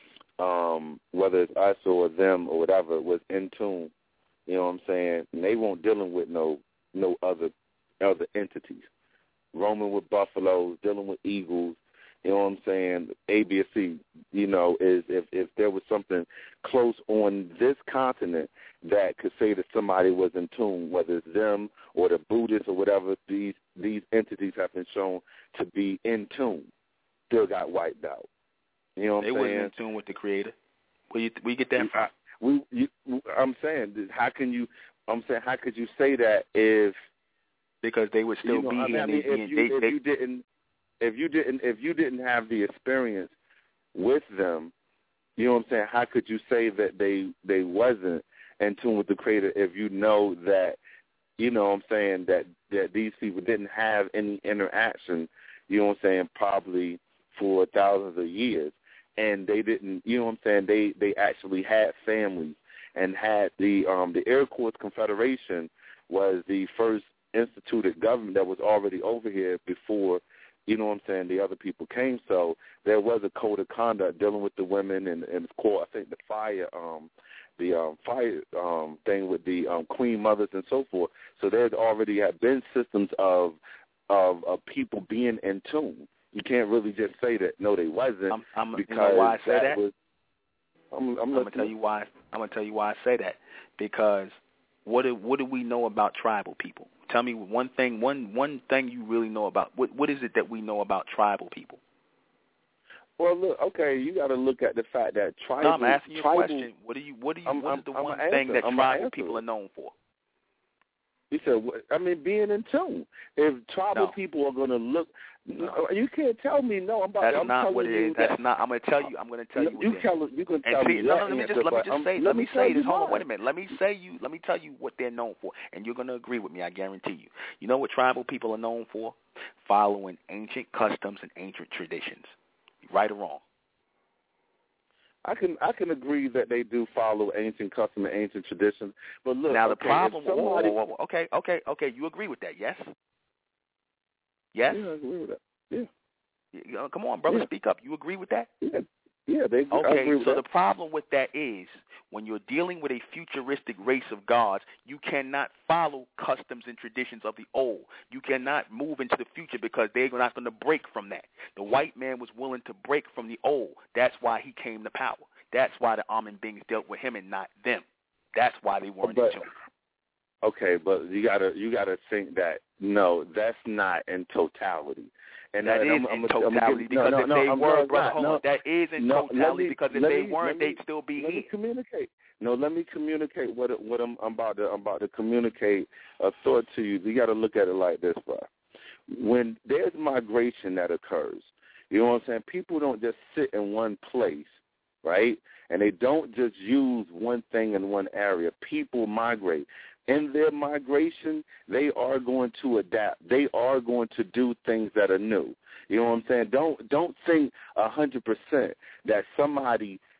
S6: um, whether it's us or them or whatever, was in tune. You know what I'm saying? And they weren't dealing with no no other other entities. Roaming with buffaloes, dealing with eagles. You know what I'm saying? A, B, or C, you know, is if, if there was something close on this continent that could say that somebody was in tune, whether it's them or the Buddhists or whatever, these these entities have been shown to be in tune, still got wiped out. You know what
S5: they
S6: I'm saying?
S5: They wasn't in tune with the Creator. Where you we get that
S6: we,
S5: from?
S6: I, we, you, I'm saying, how can you? I'm saying, how could you say that if?
S5: Because they would still
S6: you know,
S5: be
S6: I mean,
S5: here.
S6: I mean,
S5: and
S6: if, you,
S5: they,
S6: if
S5: they,
S6: you didn't. If you didn't, if you didn't have the experience with them, you know what I'm saying? How could you say that they they wasn't in tune with the Creator if you know that, you know what I'm saying, that that these people didn't have any interaction, you know what I'm saying, probably for thousands of years, and they didn't, you know what I'm saying? They they actually had families and had the um the Iroquois Confederation was the first instituted government that was already over here before. You know what I'm saying? The other people came, so there was a code of conduct dealing with the women, and and of course, I think the fire, um, the um, fire um, thing with the um, queen mothers and so forth. So there already have been systems of, of of people being in tune. You can't really just say that no, they wasn't.
S5: I'm, I'm,
S6: because
S5: you know why I say
S6: that,
S5: that?
S6: was. I'm, I'm,
S5: I'm gonna tell you why. I'm gonna tell you why I say that. Because what do what do we know about tribal people? Tell me one thing, one one thing you really know about. What what is it that we know about tribal people?
S6: Well, look, okay, you got to look at the fact that tribal.
S5: No, I'm asking you
S6: tribal,
S5: a question. What do you what do you
S6: I'm,
S5: what
S6: I'm,
S5: is the
S6: I'm
S5: one
S6: answer,
S5: thing that
S6: I'm
S5: tribal people are known for?
S6: You said, I mean, being in tune. If tribal
S5: no.
S6: people are going to look, no, you can't tell me no. I'm about.
S5: That's
S6: I'm
S5: not
S6: telling
S5: what it
S6: you
S5: is.
S6: that,
S5: That's not. I'm going to tell you. I'm going to tell you.
S6: You
S5: what
S6: tell. You can tell
S5: and
S6: me
S5: see,
S6: that
S5: no, no, let me just
S6: answer,
S5: let me just
S6: um,
S5: say.
S6: let,
S5: Let
S6: me
S5: me say this.
S6: you
S5: Hold on,
S6: mine.
S5: wait a minute. Let me say you. Let me tell you what they're known for, and you're going to agree with me. I guarantee you. You know what tribal people are known for? Following ancient customs and ancient traditions. Right or wrong?
S6: I can I can agree that they do follow ancient custom and ancient traditions, but look.
S5: Now the
S6: okay,
S5: problem.
S6: if somebody,
S5: whoa, whoa, whoa, okay, okay, okay. You agree with that? Yes. Yes.
S6: Yeah, I agree with that. Yeah.
S5: You, come on, brother,
S6: yeah.
S5: speak up. You agree with that?
S6: Yeah. Yeah, they agree.
S5: Okay,
S6: I agree with
S5: so
S6: that.
S5: the problem with that is when you're dealing with a futuristic race of gods, you cannot follow customs and traditions of the old. You cannot move into the future because they're not going to break from that. The white man was willing to break from the old. That's why he came to power. That's why the Amen beings dealt with him and not them. That's why they weren't
S6: but,
S5: in tune.
S6: Okay, but you gotta you gotta think that no, that's not in totality. And
S5: that
S6: and
S5: is
S6: I'm,
S5: in
S6: I'm,
S5: totality
S6: I'm give,
S5: because
S6: no,
S5: if
S6: no,
S5: they
S6: no,
S5: were,
S6: no,
S5: brother, hold
S6: no,
S5: on, that is in
S6: no,
S5: totality
S6: me,
S5: because if they
S6: me,
S5: weren't,
S6: me,
S5: they'd still be
S6: let
S5: here.
S6: me communicate. No, let me communicate what it, what I'm, I'm about to I'm about to communicate a thought to you. You got to look at it like this, bro. When there's migration that occurs, you know what I'm saying? People don't just sit in one place, right? And they don't just use one thing in one area. People migrate. In their migration, they are going to adapt. They are going to do things that are new. You know what I'm saying? Don't don't think a hundred percent that somebody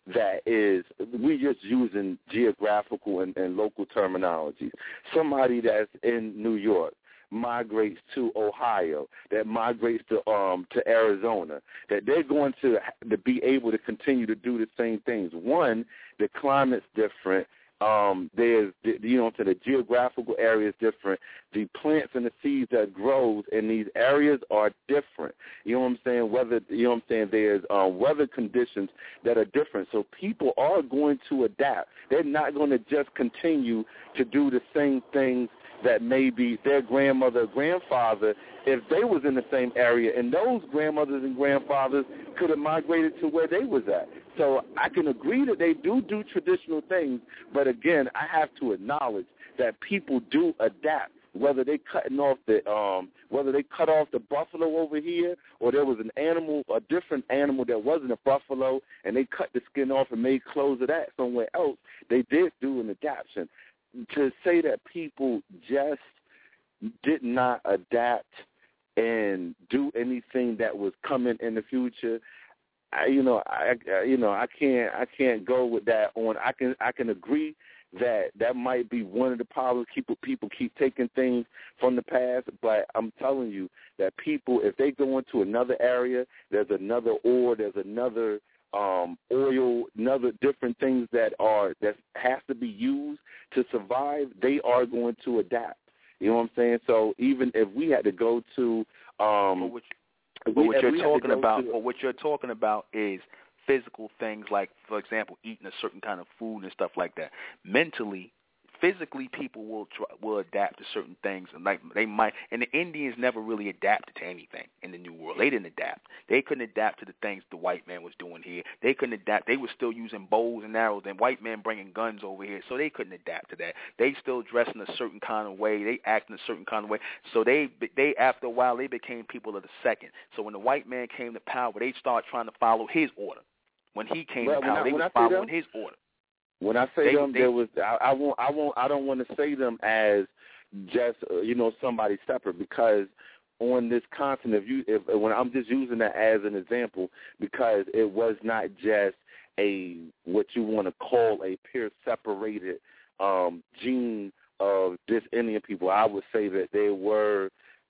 S6: that is, we're just using geographical and, and local terminology. Somebody that's in New York migrates to Ohio, that migrates to um to Arizona, that they're going to to be able to continue to do the same things. One, the climate's different. Um, there's, you know, to the geographical area is different. The plants and the seeds that grows in these areas are different. You know what I'm saying? Whether, you know what I'm saying, there's um, weather conditions that are different. So people are going to adapt. They're not going to just continue to do the same things that maybe their grandmother or grandfather, if they was in the same area, and those grandmothers and grandfathers could have migrated to where they was at. So I can agree that they do do traditional things, but again, I have to acknowledge that people do adapt. Whether they cutting off the, um, whether they cut off the buffalo over here, or there was an animal, a different animal that wasn't a buffalo, and they cut the skin off and made clothes of that somewhere else, they did do an adaptation. To say that people just did not adapt and do anything that was coming in the future, I, you know, I, you know, I can't, I can't go with that. On, I can, I can agree that that might be one of the problems. People, people keep taking things from the past, but I'm telling you that people, if they go into another area, there's another ore, there's another um, oil, another different things that are that has to be used to survive. They are going to adapt. You know what I'm saying? So even if we had to go to, um,
S5: but what, but
S6: we,
S5: what you're talking about,
S6: to,
S5: but what you're talking about is physical things, like, for example, eating a certain kind of food and stuff like that. Mentally, physically, people will try, will adapt to certain things, and like they might. And the Indians never really adapted to anything in the New World. They didn't adapt. They couldn't adapt to the things the white man was doing here. They couldn't adapt. They were still using bows and arrows, and white men bringing guns over here, so they couldn't adapt to that. They still dress in a certain kind of way. They act in a certain kind of way. So they, they after a while, they became people of the second. So when the white man came to power, they started trying to follow his order. When he came
S6: well,
S5: to power,
S6: I,
S5: they were following his order.
S6: When I say
S5: they,
S6: them,
S5: they,
S6: there was I, I won't I won't I don't want to say them as just uh, you know somebody separate, because on this continent, if you if when I'm just using that as an example, because it was not just a what you want to call a pure separated um, gene of this Indian people. I would say that they were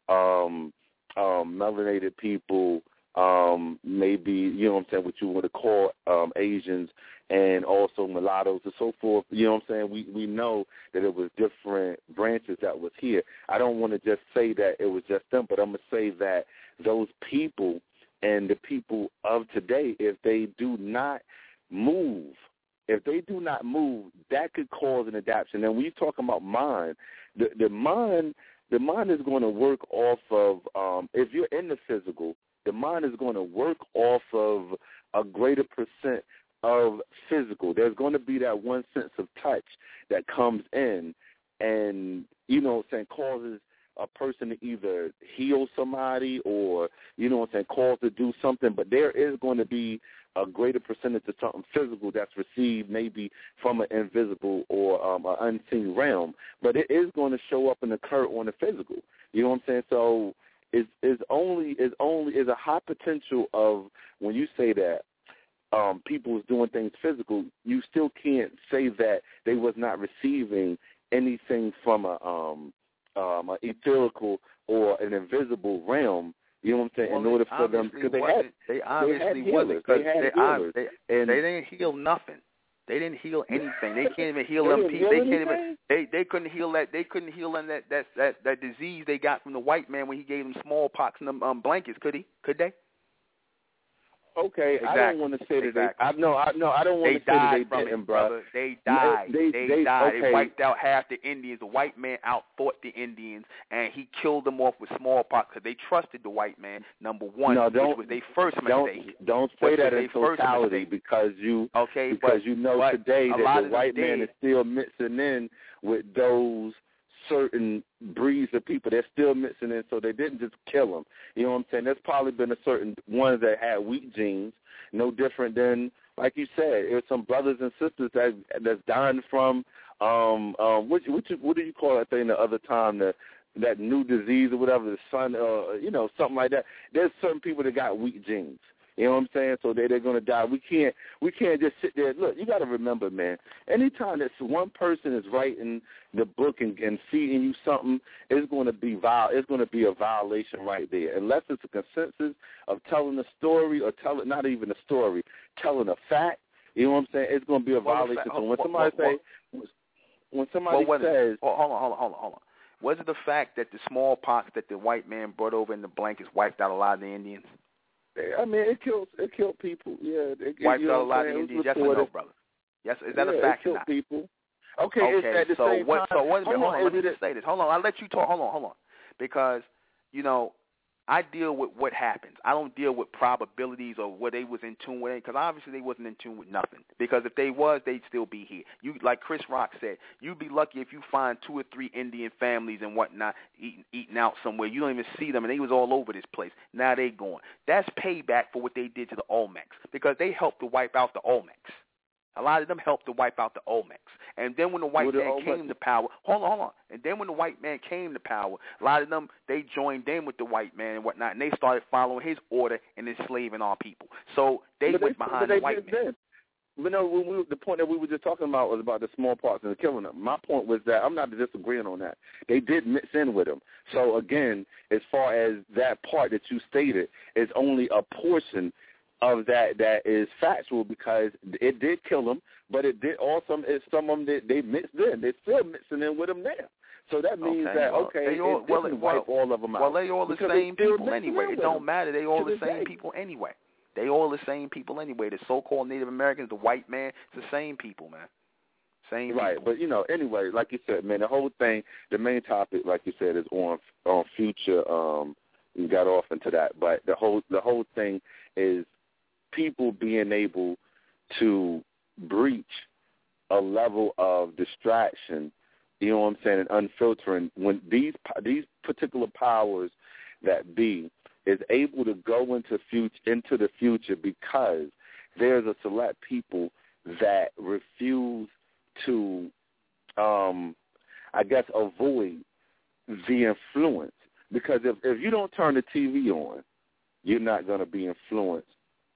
S6: um, um, melanated people. Um, maybe, you know what I'm saying, what you want to call um, Asians, and also mulattoes and so forth. You know what I'm saying? We we know that it was different branches that was here. I don't want to just say that it was just them, but I'm going to say that those people and the people of today, if they do not move, if they do not move, that could cause an adaptation. And when you're talking about mind, the, the mind, the mind is going to work off of, um, if you're in the physical, the mind is going to work off of a greater percent of physical. There's going to be that one sense of touch that comes in and, you know what I'm saying, causes a person to either heal somebody or, you know what I'm saying, cause to do something. But there is going to be a greater percentage of something physical that's received maybe from an invisible or um, an unseen realm. But it is going to show up and occur on the physical. You know what I'm saying? So is is only is only is a high potential of when you say that um, people was doing things physical, you still can't say that they was not receiving anything from a um, um, an etherical or an invisible realm. You know what I'm saying?
S5: Well,
S6: in order for them, because they had
S5: they obviously
S6: they had
S5: wasn't
S6: healers.
S5: because
S6: they, had
S5: they,
S6: healers.
S5: they,
S6: and
S5: they didn't heal nothing. They didn't heal anything. They can't even heal
S6: They
S5: them
S6: didn't
S5: people.
S6: heal
S5: They can't even.
S6: anything?
S5: They they couldn't heal that. They couldn't heal them that that that that disease they got from the white man when he gave them smallpox and them um, blankets. Could he? Could they?
S6: Okay,
S5: Exactly.
S6: I don't want to say that
S5: exactly.
S6: they. I no, I no, I don't want
S5: They
S6: to say that
S5: died
S6: they
S5: from
S6: didn't,
S5: it,
S6: bro.
S5: brother. They died.
S6: They,
S5: They,
S6: they,
S5: died.
S6: okay.
S5: It wiped out half the Indians. The white man outfought the Indians, and he killed them off with smallpox because they trusted the white man. Number one,
S6: no,
S5: which
S6: don't,
S5: was their first
S6: don't,
S5: mistake.
S6: Don't say
S5: Which
S6: that
S5: was
S6: in
S5: their first
S6: totality
S5: mistake.
S6: because you
S5: Okay,
S6: because
S5: but,
S6: you know
S5: but
S6: today
S5: a
S6: that
S5: lot
S6: the
S5: of
S6: white
S5: them
S6: man
S5: did.
S6: is still mixing in with those certain breeds of people. They're still mixing in, so they didn't just kill them. You know what I'm saying? There's probably been a certain ones that had weak genes, no different than, like you said, there's some brothers and sisters that that's dying from um um what what you, what do you call that thing the other time, the that new disease or whatever, the sun uh you know something like that. There's certain people that got weak genes. You know what I'm saying? So they, they're going to die. We can't we can't just sit there. Look, you got to remember, man, anytime that one person is writing the book and, and feeding you something, it's going to be viol- it's going to be a violation right there. Unless it's a consensus of telling a story or telling, not even a story, telling a fact, you know what I'm saying? It's going to be a
S5: well,
S6: violation.
S5: Fa-
S6: so when
S5: well,
S6: somebody
S5: well,
S6: say, well, when somebody
S5: well,
S6: says,
S5: oh, hold on, hold on, hold on, hold on. Was it the fact that the smallpox that the white man brought over in the blankets wiped out a lot of the Indians?
S6: I mean, it killed it killed people. Yeah, it,
S5: wiped
S6: you know
S5: out a lot of the Indians. Yes or no, brother? Yes, is that
S6: yeah,
S5: a fact
S6: it killed
S5: or not?
S6: people. Okay,
S5: okay.
S6: It's at the
S5: so
S6: same
S5: what?
S6: time,
S5: So wait a minute. Hold on.
S6: on,
S5: Let me
S6: it,
S5: just say this. Hold on. I'll let you talk. Hold on. Hold on. Because you know, I deal with what happens. I don't deal with probabilities or what they was in tune with, because obviously they wasn't in tune with nothing. Because if they was, they'd still be here. You, like Chris Rock said, you'd be lucky if you find two or three Indian families and whatnot eating eating out somewhere. You don't even see them, and they was all over this place. Now they gone. That's payback for what they did to the Olmecs, because they helped to wipe out the Olmecs. A lot of them helped to wipe out the Olmecs. And then when the white man
S6: Olmecs?
S5: came to power, hold on, hold on. And then when the white man came to power, a lot of them, they joined in with the white man and whatnot, and they started following his order and enslaving our people. So they
S6: but
S5: went
S6: they,
S5: behind
S6: but
S5: the
S6: they
S5: white man.
S6: Then. But no, we, we, the point that we were just talking about was about the smallpox and the killing them. My point was that I'm not disagreeing on that. They did mix in with them. So, again, as far as that part that you stated, is only a portion of that that is factual, because it did kill them, but it did also, it, some of them, they, they mixed in. They're still mixing in with them now. So that means
S5: okay,
S6: that,
S5: well,
S6: okay,
S5: they all,
S6: it
S5: well,
S6: didn't
S5: well,
S6: wipe all of them out.
S5: Well, they all the same people anyway. It don't matter. They all the same
S6: day.
S5: people anyway. They all the same people anyway. The so-called Native Americans, the white man, it's the same people, man. Same
S6: right,
S5: people.
S6: But, you know, anyway, like you said, man, the whole thing, the main topic, like you said, is on on future. Um, you got off into that. But the whole the whole thing is people being able to breach a level of distraction, you know what I'm saying, and unfiltering, when these these particular powers that be is able to go into future into the future, because there's a select people that refuse to, um, I guess, avoid the influence. Because if, if you don't turn the T V on, you're not going to be influenced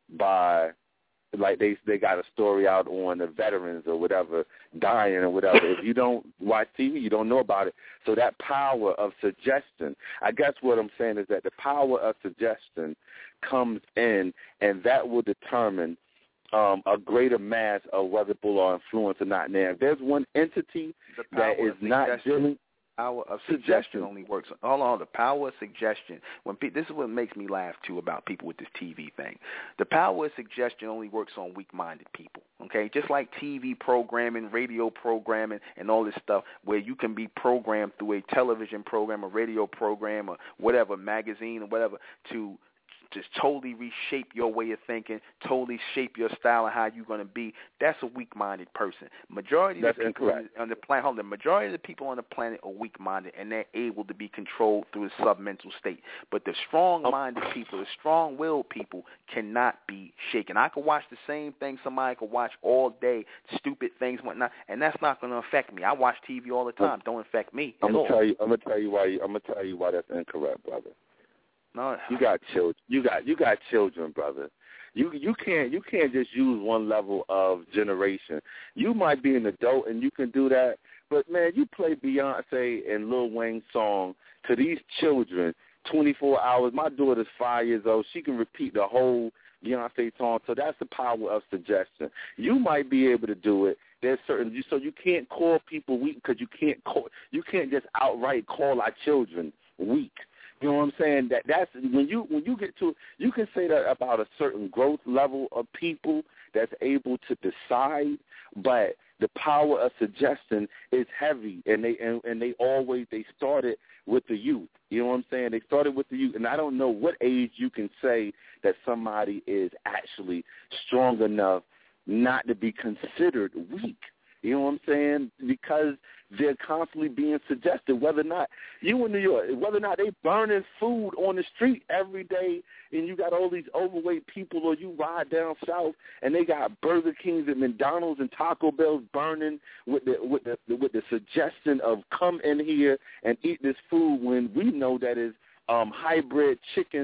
S6: by, like they they got a story out on the veterans or whatever dying or whatever. If you don't watch T V, you don't know about it. So that power of suggestion, I guess what I'm saying is that the power of suggestion comes in, and that will determine um, a greater mass of whether people are influenced or not. Now, if there's one entity that is not dealing,
S5: power of suggestion only works. Hold on, the power of suggestion. When pe- this is what makes me laugh too about people with this T V thing. The power of suggestion only works on weak-minded people. Okay, just like T V programming, radio programming, and all this stuff, where you can be programmed through a television program, a radio program, or whatever, magazine or whatever, to just totally reshape your way of thinking, totally shape your style and how you're going to be. That's a weak-minded person. Majority
S6: That's
S5: of the people
S6: incorrect.
S5: on the planet, hold on, the majority of the people on the planet are weak-minded, and they're able to be controlled through a submental state. But the strong-minded people, the strong-willed people, cannot be shaken. I could watch the same thing somebody could watch all day, stupid things and whatnot, and that's not going to affect me. I watch T V all the time. Don't affect me
S6: I'm
S5: at
S6: gonna
S5: all.
S6: tell you. I'm gonna tell you why. You, I'm gonna tell you why that's incorrect, brother.
S5: No,
S6: You got children. You got you got children, brother. You you can't you can't just use one level of generation. You might be an adult and you can do that, but man, you play Beyonce and Lil Wayne's song to these children twenty-four hours. My daughter's five years old. She can repeat the whole Beyonce song. So that's the power of suggestion. You might be able to do it. There's certain so you can't call people weak, because you can't call you can't just outright call our children weak. You know what I'm saying? That that's when you when you get to you can say that about a certain growth level of people that's able to decide, but the power of suggestion is heavy, and they and, and they always they started with the youth. You know what I'm saying? They started with the youth, and I don't know what age you can say that somebody is actually strong enough not to be considered weak. You know what I'm saying? Because they're constantly being suggested, whether or not you in New York, whether or not they burning food on the street every day, and you got all these overweight people, or you ride down south and they got Burger Kings and McDonald's and Taco Bell's burning with the with the with the suggestion of come in here and eat this food, when we know that is um, hybrid chickens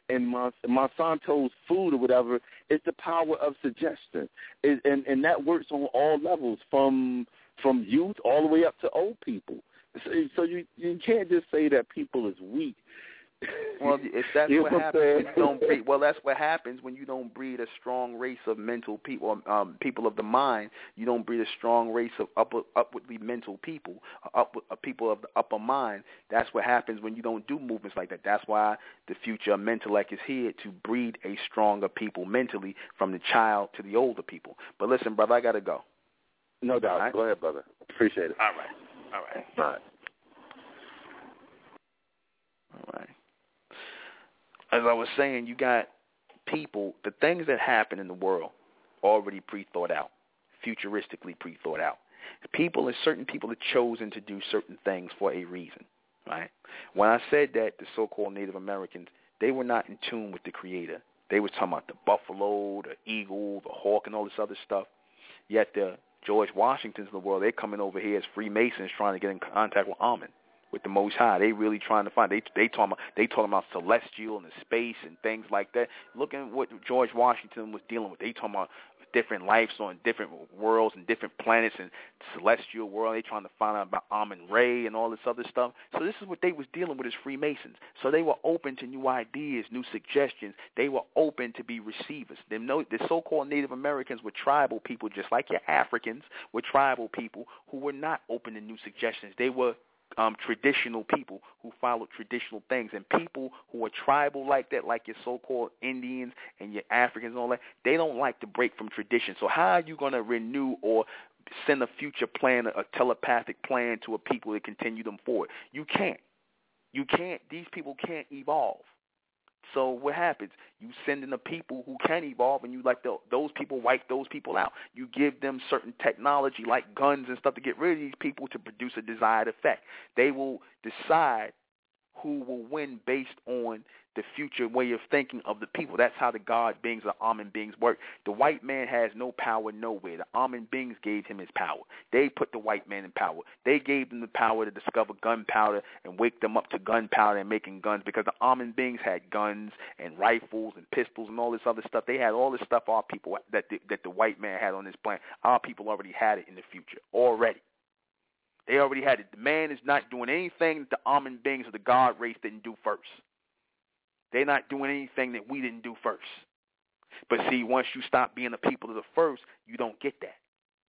S6: and Monsanto's food or whatever is the power of suggestion, it, and and that works on all levels, from from youth all the way up to old people. So, so you you can't just say that people is weak.
S5: Well, if that's
S6: you
S5: what happens when you don't breed, well, that's what happens when you don't breed a strong race of mental people, um, people of the mind. You don't breed a strong race of upper, upwardly mental people, up, uh, people of the upper mind. That's what happens when you don't do movements like that. That's why the future of Mentellect is here, to breed a stronger people mentally, from the child to the older people. But listen, brother, I gotta go.
S6: No doubt.
S5: Right?
S6: Go ahead, brother. Appreciate it.
S5: All right. All right.
S6: All right.
S5: All right. As I was saying, you got people, the things that happen in the world already pre-thought out, futuristically pre-thought out. People and certain people have chosen to do certain things for a reason, right? When I said that the so-called Native Americans, they were not in tune with the Creator. They were talking about the buffalo, the eagle, the hawk, and all this other stuff. Yet the George Washingtons of the world, they're coming over here as Freemasons trying to get in contact with Amun, with the Most High. They really trying to find. They they talking about they talking about celestial and the space and things like that. Look at what George Washington was dealing with. They talking about different lives on different worlds and different planets and celestial world. They trying to find out about Amun-Re and all this other stuff. So this is what they was dealing with as Freemasons. So they were open to new ideas, new suggestions. They were open to be receivers. They know the so-called Native Americans were tribal people, just like your Africans were tribal people who were not open to new suggestions. They were Um, traditional people who followed traditional things, and people who are tribal like that, like your so-called Indians and your Africans and all that, they don't like to break from tradition. So how are you going to renew or send a future plan, a telepathic plan to a people to continue them forward? You can't. You can't. These people can't evolve. So what happens? You send in the people who can evolve, and you let the, those people wipe those people out. You give them certain technology like guns and stuff to get rid of these people to produce a desired effect. They will decide who will win based on the future way of thinking of the people. That's how the God beings or Amun beings work. The white man has no power nowhere. The Amun beings gave him his power. They put the white man in power. They gave them the power to discover gunpowder and wake them up to gunpowder and making guns, because the Amun beings had guns and rifles and pistols and all this other stuff. They had all this stuff our people that the, that the white man had on this planet. Our people already had it in the future already. They already had it. The man is not doing anything that the Amun beings of the God race didn't do first. They're not doing anything that we didn't do first. But see, once you stop being the people of the first, you don't get that.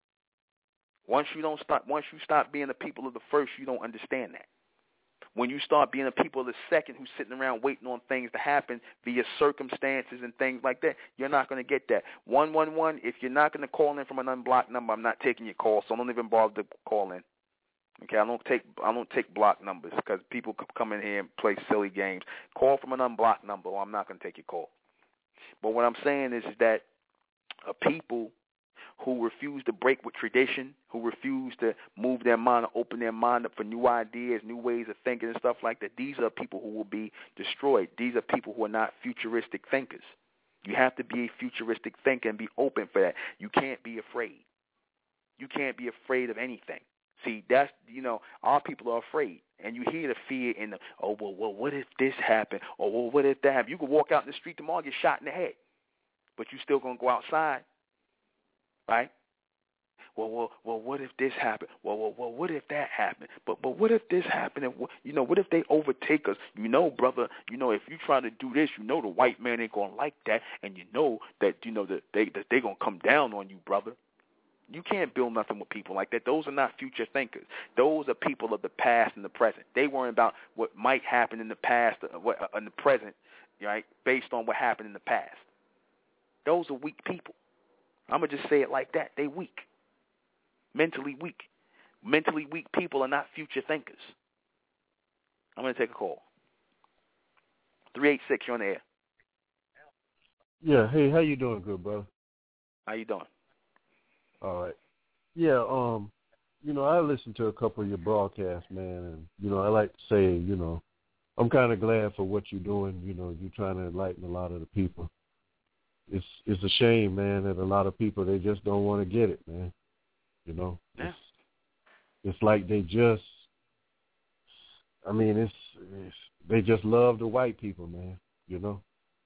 S5: Once you don't stop, once you stop being the people of the first, you don't understand that. When you start being the people of the second, who's sitting around waiting on things to happen via circumstances and things like that, you're not going to get that. one one one, if you're not going to call in from an unblocked number, I'm not taking your call, so don't even bother to call in. Okay, I don't take I don't take block numbers, because people come in here and play silly games. Call from an unblocked number, or I'm not going to take your call. But what I'm saying is, is that uh, people who refuse to break with tradition, who refuse to move their mind, open their mind up for new ideas, new ways of thinking and stuff like that, these are people who will be destroyed. These are people who are not futuristic thinkers. You have to be a futuristic thinker and be open for that. You can't be afraid. You can't be afraid of anything. See, that's, you know, our people are afraid. And you hear the fear in the, oh, well, well, what if this happened? Oh, well, what if that happened? You could walk out in the street tomorrow and get shot in the head, but you still going to go outside, right? Well, well, well, what if this happened? Well, well, well, what if that happened? But, but what if this happened? And, you know, what if they overtake us? You know, brother, you know, if you try to do this, you know the white man ain't going to like that, and you know that, you know, that they, that they going to come down on you, brother. You can't build nothing with people like that. Those are not future thinkers. Those are people of the past and the present. They worry about what might happen in the past, what in the present, right, based on what happened in the past. Those are weak people. I'm going to just say it like that. They weak. Mentally weak. Mentally weak people are not future thinkers. I'm going to take a call. three eight six, you're on the air.
S1: Yeah, hey, how you doing, good brother?
S5: How you doing?
S1: All right. Yeah, um, you know, I listened to a couple of your broadcasts, man, and, you know, I like to say, you know, I'm kind of glad for what you're doing. You know, you're trying to enlighten a lot of the people. It's it's a shame, man, that a lot of people, they just don't want to get it, man. You know?
S5: Yeah.
S1: It's, it's like they just, I mean, it's, it's they just love the white people, man, you know?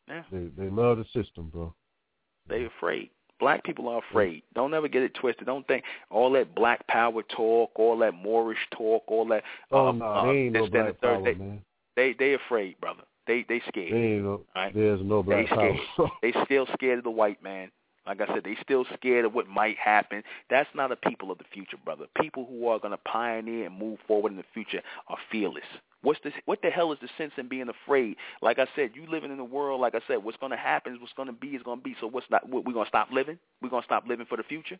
S5: Yeah.
S1: They they love the system, bro.
S5: They afraid. Black people are afraid. Don't ever get it twisted. Don't think all that black power talk, all that Moorish talk, all that.
S1: Oh
S5: uh,
S1: no,
S5: uh,
S1: they ain't no
S5: this, that,
S1: black
S5: the third,
S1: power,
S5: they,
S1: man.
S5: They they afraid, brother. They they scared.
S1: They ain't no.
S5: Right?
S1: There's no black
S5: they
S1: power.
S5: scared. They still scared of the white man. Like I said, they still scared of what might happen. That's not a people of the future, brother. People who are going to pioneer and move forward in the future are fearless. What's the, what the hell is the sense in being afraid? Like I said, you living in the world, like I said, what's going to happen is what's going to be is going to be. So what's not, what, we going to stop living? We're going to stop living for the future?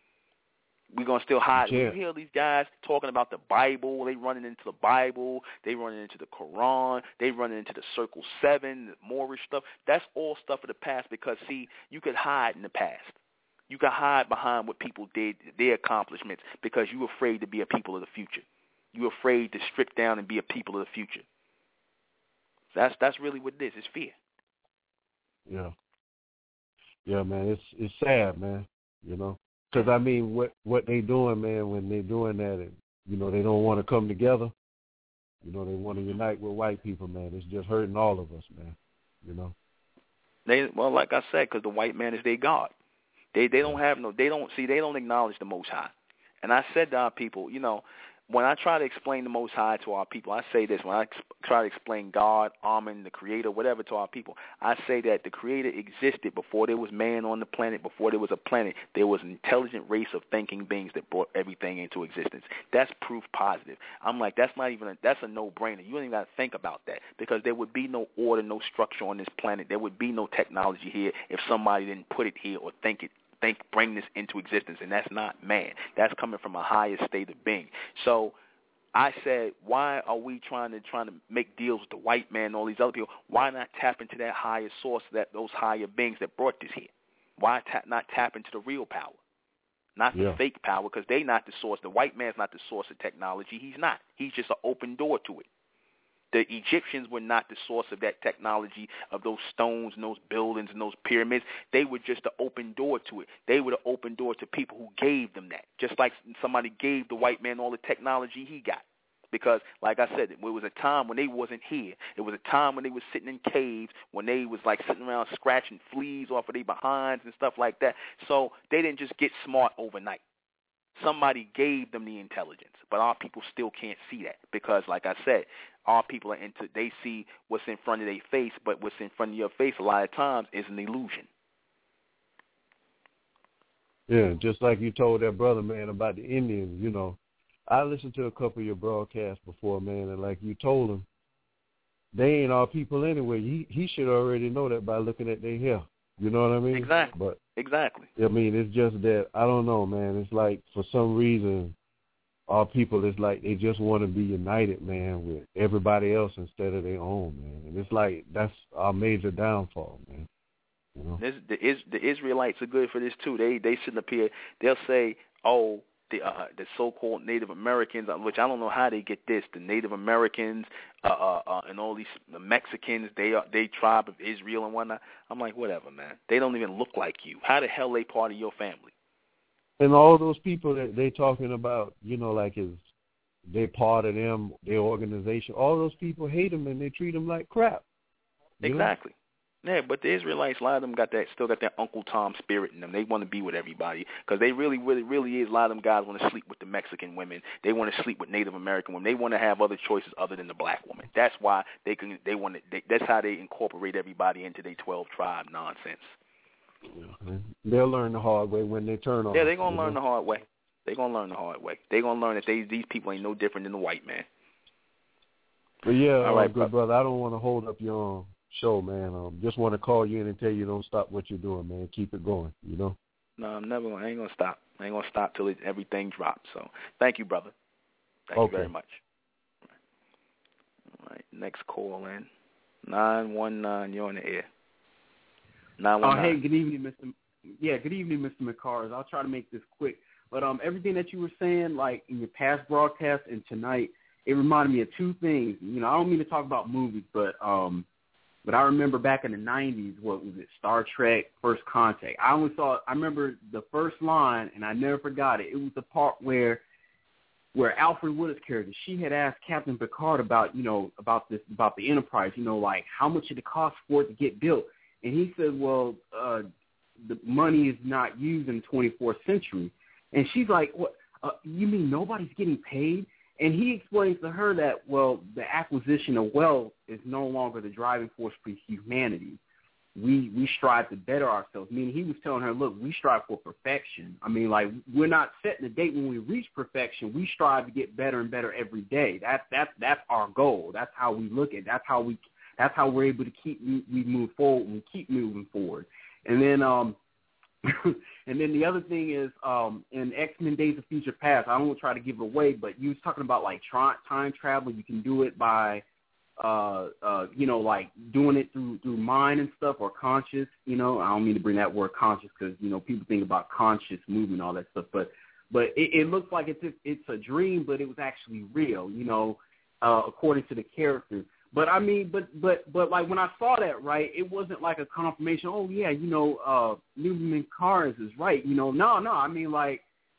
S5: We're going to still hide.
S1: Yeah.
S5: You hear these guys talking about the Bible. They running into the Bible. They running into the Quran. They running into the Circle Seven, the Moorish stuff. That's all stuff of the past because, see, you could hide in the past. You could hide behind what people did, their accomplishments, because you're afraid to be a people of the future. You're afraid to strip down and be a people of the future. That's that's really what it is. It's fear.
S1: Yeah. Yeah, man. It's it's sad, man. You know. Because, I mean, what, what they doing, man, when they doing that, and, you know, they don't want to come together, you know, they want to unite with white people, man. It's just hurting all of us, man, you know.
S5: They Well, like I said, because the white man is their God. They they don't have no, they don't, see, they don't acknowledge the Most High. And I said to our people, you know, when I try to explain the Most High to our people, I say this, when I ex- try to explain God, Amen, the Creator, whatever to our people, I say that the Creator existed before there was man on the planet, before there was a planet. There was an intelligent race of thinking beings that brought everything into existence. That's proof positive. I'm like, that's not even, a, that's a no-brainer. You don't even got to think about that because there would be no order, no structure on this planet. There would be no technology here if somebody didn't put it here or think it. Think bring this into existence, and that's not man. That's coming from a higher state of being. So I said, why are we trying to trying to make deals with the white man and all these other people? Why not tap into that higher source, that those higher beings that brought this here? Why tap, not tap into the real power, not the
S1: yeah.
S5: fake power? Because they not the source. The white man's not the source of technology. He's not. He's just an open door to it. The Egyptians were not the source of that technology, of those stones and those buildings and those pyramids. They were just the open door to it. They were the open door to people who gave them that, just like somebody gave the white man all the technology he got. Because, like I said, it was a time when they wasn't here. It was a time when they was sitting in caves, when they was like sitting around scratching fleas off of their behinds and stuff like that. So they didn't just get smart overnight. Somebody gave them the intelligence, but our people still can't see that because, like I said, our people are into, they see what's in front of their face, but what's in front of your face a lot of times is an illusion.
S1: Yeah, just like you told that brother, man, about the Indians, you know. I listened to a couple of your broadcasts before, man, and like you told him, they ain't our people anyway. He he should already know that by looking at their hair. You know what I mean?
S5: Exactly.
S1: But
S5: exactly.
S1: I mean, it's just that, I don't know, man. It's like for some reason, our people, it's like they just want to be united, man, with everybody else instead of their own, man. And it's like that's our major downfall, man. You know?
S5: This, the, is, the Israelites are good for this, too. They they sitting up here, they'll say, oh, the uh, the so-called Native Americans, which I don't know how they get this, the Native Americans uh, uh, uh, and all these the Mexicans, they are they tribe of Israel and whatnot. I'm like, whatever, man. They don't even look like you. How the hell they part of your family?
S1: And all those people that they talking about, you know, like is they part of them, their organization. All those people hate them and they treat them like crap.
S5: Exactly. Know? Yeah, but the Israelites, a lot of them got that, still got that Uncle Tom spirit in them. They want to be with everybody because they really, really, really is. A lot of them guys want to sleep with the Mexican women. They want to sleep with Native American women. They want to have other choices other than the black woman. That's why they can. They want to. They, that's how they incorporate everybody into their twelve tribe nonsense.
S1: Yeah. They'll learn the hard way when they turn on.
S5: Yeah, they're gonna learn know? the hard way. They're gonna learn the hard way. They're gonna learn that they, these people ain't no different than the white man.
S1: But yeah, all right, uh, good
S5: bro.
S1: brother. I don't want to hold up your um, show, man. Um, just want to call you in and tell you don't stop what you're doing, man. Keep it going, you know.
S5: No, I'm never. Gonna, I ain't gonna stop. I ain't gonna stop till it, everything drops. So, thank you, brother. Thank
S1: okay.
S5: you very much. All right, next call in nine one nine. You're on the air. Nine one nine.
S7: Uh, hey, good evening, Mister M- yeah, good evening, Mister McCars. I'll try to make this quick. But um, everything that you were saying, like in your past broadcast and tonight, it reminded me of two things. You know, I don't mean to talk about movies, but um, but I remember back in the nineties, what was it, Star Trek, First Contact. I only saw, I remember the first line, and I never forgot it. It was the part where where Alfred Woodard's character, she had asked Captain Picard about, you know, about this, about the Enterprise, you know, like how much did it cost for it to get built? And he said, well, uh, the money is not used in the twenty-fourth century. And she's like, what, uh, you mean nobody's getting paid? And he explains to her that, well, the acquisition of wealth is no longer the driving force for humanity. We we strive to better ourselves. Meaning he was telling her, look, we strive for perfection. I mean, like, we're not setting a date when we reach perfection. We strive to get better and better every day. That's that's that's our goal. That's how we look at it. That's how we that's how we're able to keep we move forward and keep moving forward. And then um and then the other thing is um in X-Men Days of Future Past, I don't want to try to give it away, but you was talking about like tra- time travel. You can do it by Uh, uh, you know, like doing it through through mind and stuff, or conscious. You know, I don't mean to bring that word conscious because you know people think about conscious movement, all that stuff. But but it, it looks like it's it's a dream, but it was actually real. You know, uh, according to the character. But I mean, but but but like when I saw that, right, it wasn't like a confirmation. Oh yeah, you know, uh, Newman Cars is right. You know, no, no. I mean, like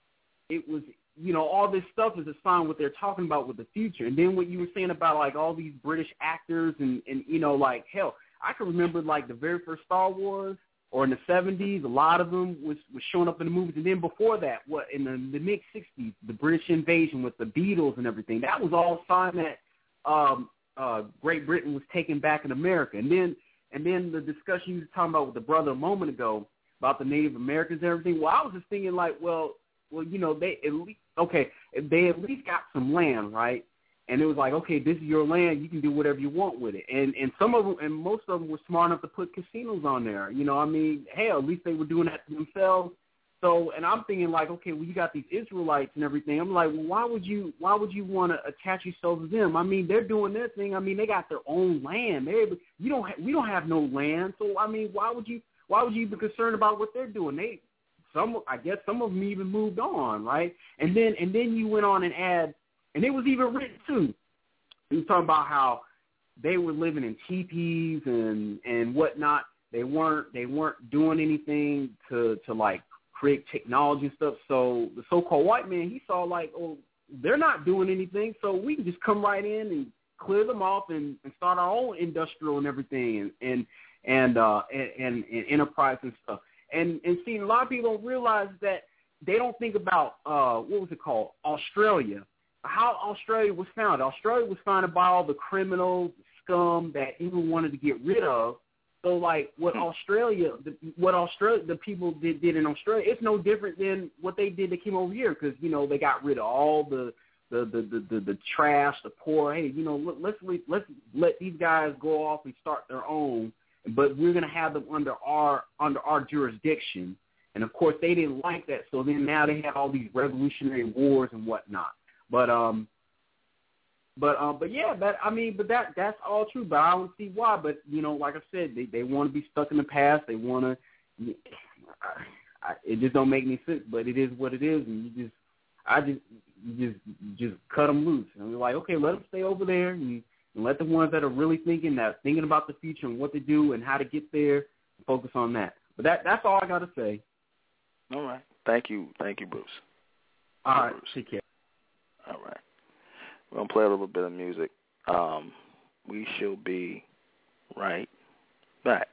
S7: it was. You know, all this stuff is a sign what they're talking about with the future. And then what you were saying about, like, all these British actors and, and you know, like, hell, I can remember, like, the very first Star Wars or in the seventies, a lot of them was, was showing up in the movies. And then before that, what in the, the mid-sixties, the British invasion with the Beatles and everything, that was all a sign that um, uh, Great Britain was taken back in America. And then and then the discussion you were talking about with the brother a moment ago about the Native Americans and everything, well, I was just thinking, like, well, well, you know, they at least, okay, they at least got some land, right? And it was like, okay, this is your land. You can do whatever you want with it. And and some of them, and most of them were smart enough to put casinos on there. You know, I mean, hell, at least they were doing that to themselves. So, and I'm thinking like, okay, well, you got these Israelites and everything. I'm like, well, why would you, why would you want to attach yourself to them? I mean, they're doing their thing. I mean, they got their own land. They, you don't, ha- we don't have no land. So, I mean, why would you, why would you be concerned about what they're doing? They, Some, I guess some of them even moved on, right? And then and then you went on and add, and it was even written too. You was talking about how they were living in teepees and and whatnot. They weren't they weren't doing anything to to like create technology and stuff. So the so-called white man, he saw like, oh, they're not doing anything, so we can just come right in and clear them off and, and start our own industrial and everything and and and, uh, and, and, and enterprise and stuff. And, and see, a lot of people don't realize that they don't think about, uh, what was it called, Australia, how Australia was founded. Australia was founded by all the criminals, scum that even wanted to get rid of. So, like, what Australia, the, what Australia, the people did, did in Australia, it's no different than what they did that came over here because, you know, they got rid of all the, the, the, the, the, the trash, the poor. Hey, you know, let, let's, let's let these guys go off and start their own. But we're going to have them under our under our jurisdiction. And, of course, they didn't like that. So then now they have all these revolutionary wars and whatnot. But, um, but, um, but yeah, that, I mean, but that that's all true. But I don't see why. But, you know, like I said, they, they want to be stuck in the past. They want to – it just don't make any sense. But it is what it is. And you just – I just you just just cut them loose. And we're like, okay, let them stay over there and – and let the ones that are really thinking, that thinking about the future and what to do and how to get there, focus on that. But that that's all I got to say.
S5: All right. Thank you. Thank you, Bruce.
S7: All right.
S5: Bruce.
S7: Take care.
S5: All right. We're going to play a little bit of music. Um, we shall be right back.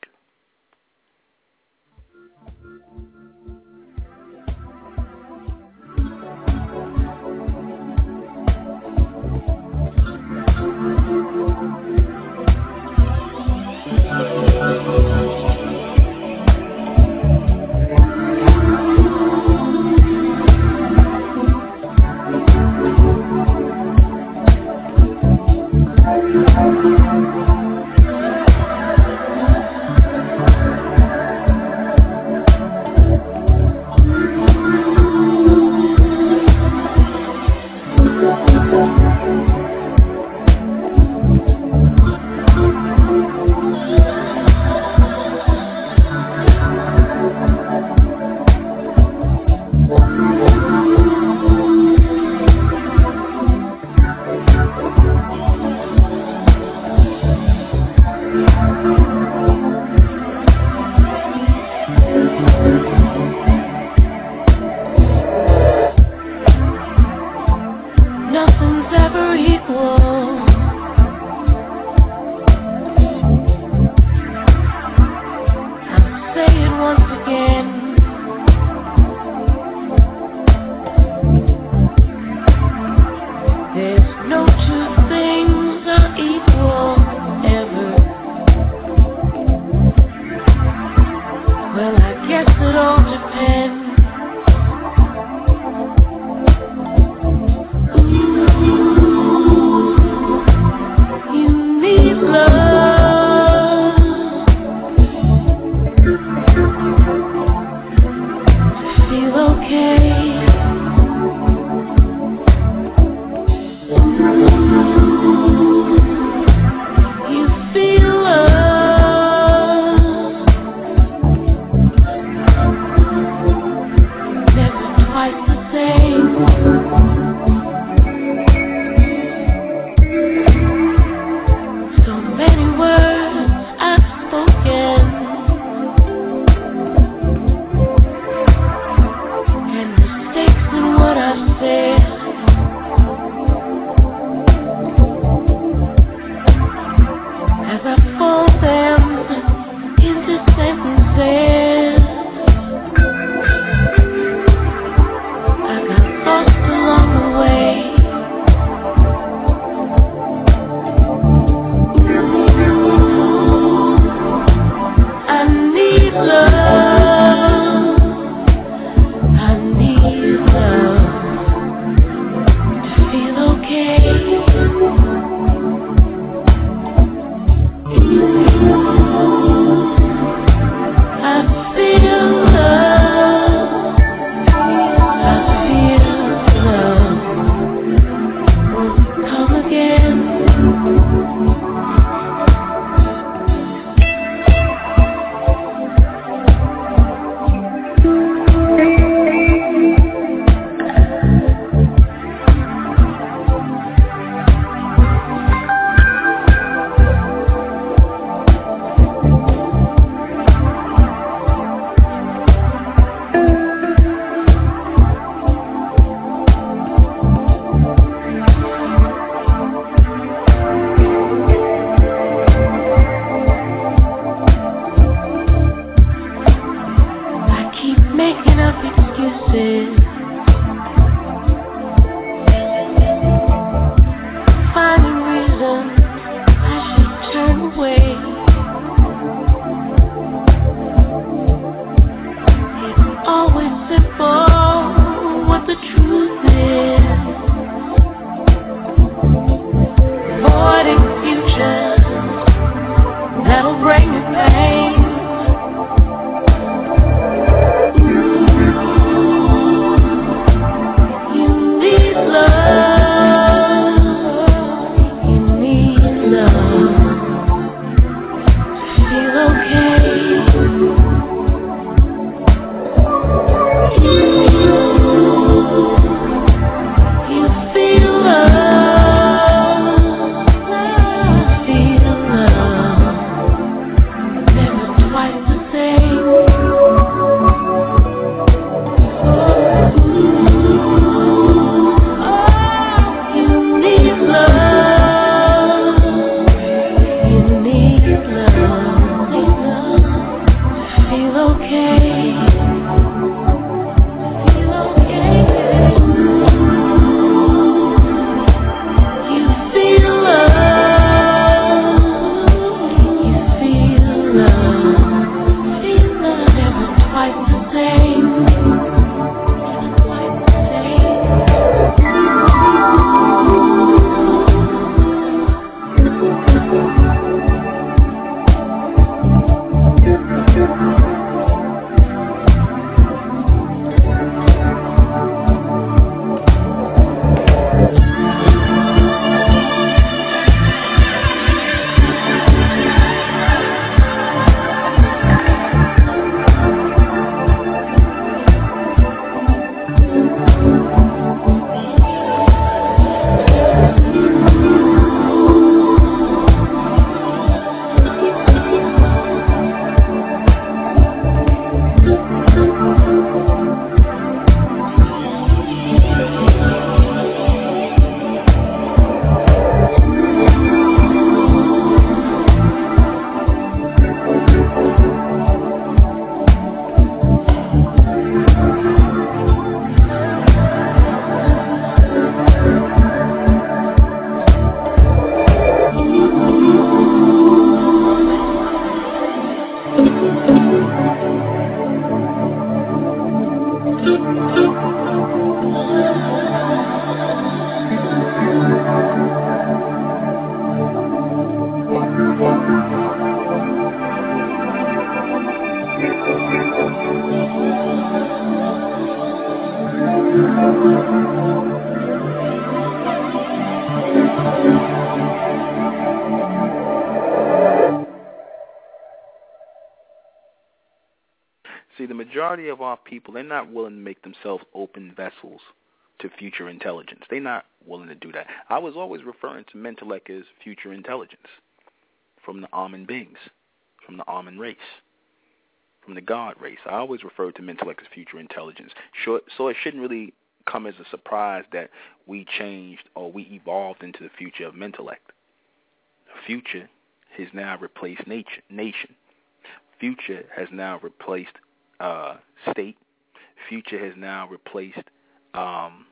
S5: See, the majority of our people, they're not willing to make themselves open vessels to future intelligence. They're not willing to do that. I was always referring to Mentellect as future intelligence from the Amen beings, from the Amen race, from the God race. I always referred to Mentellect as future intelligence. So it shouldn't really come as a surprise that we changed or we evolved into the future of Mentellect. The future has now replaced nature, nation. Future has now replaced uh, state. Future has now replaced um,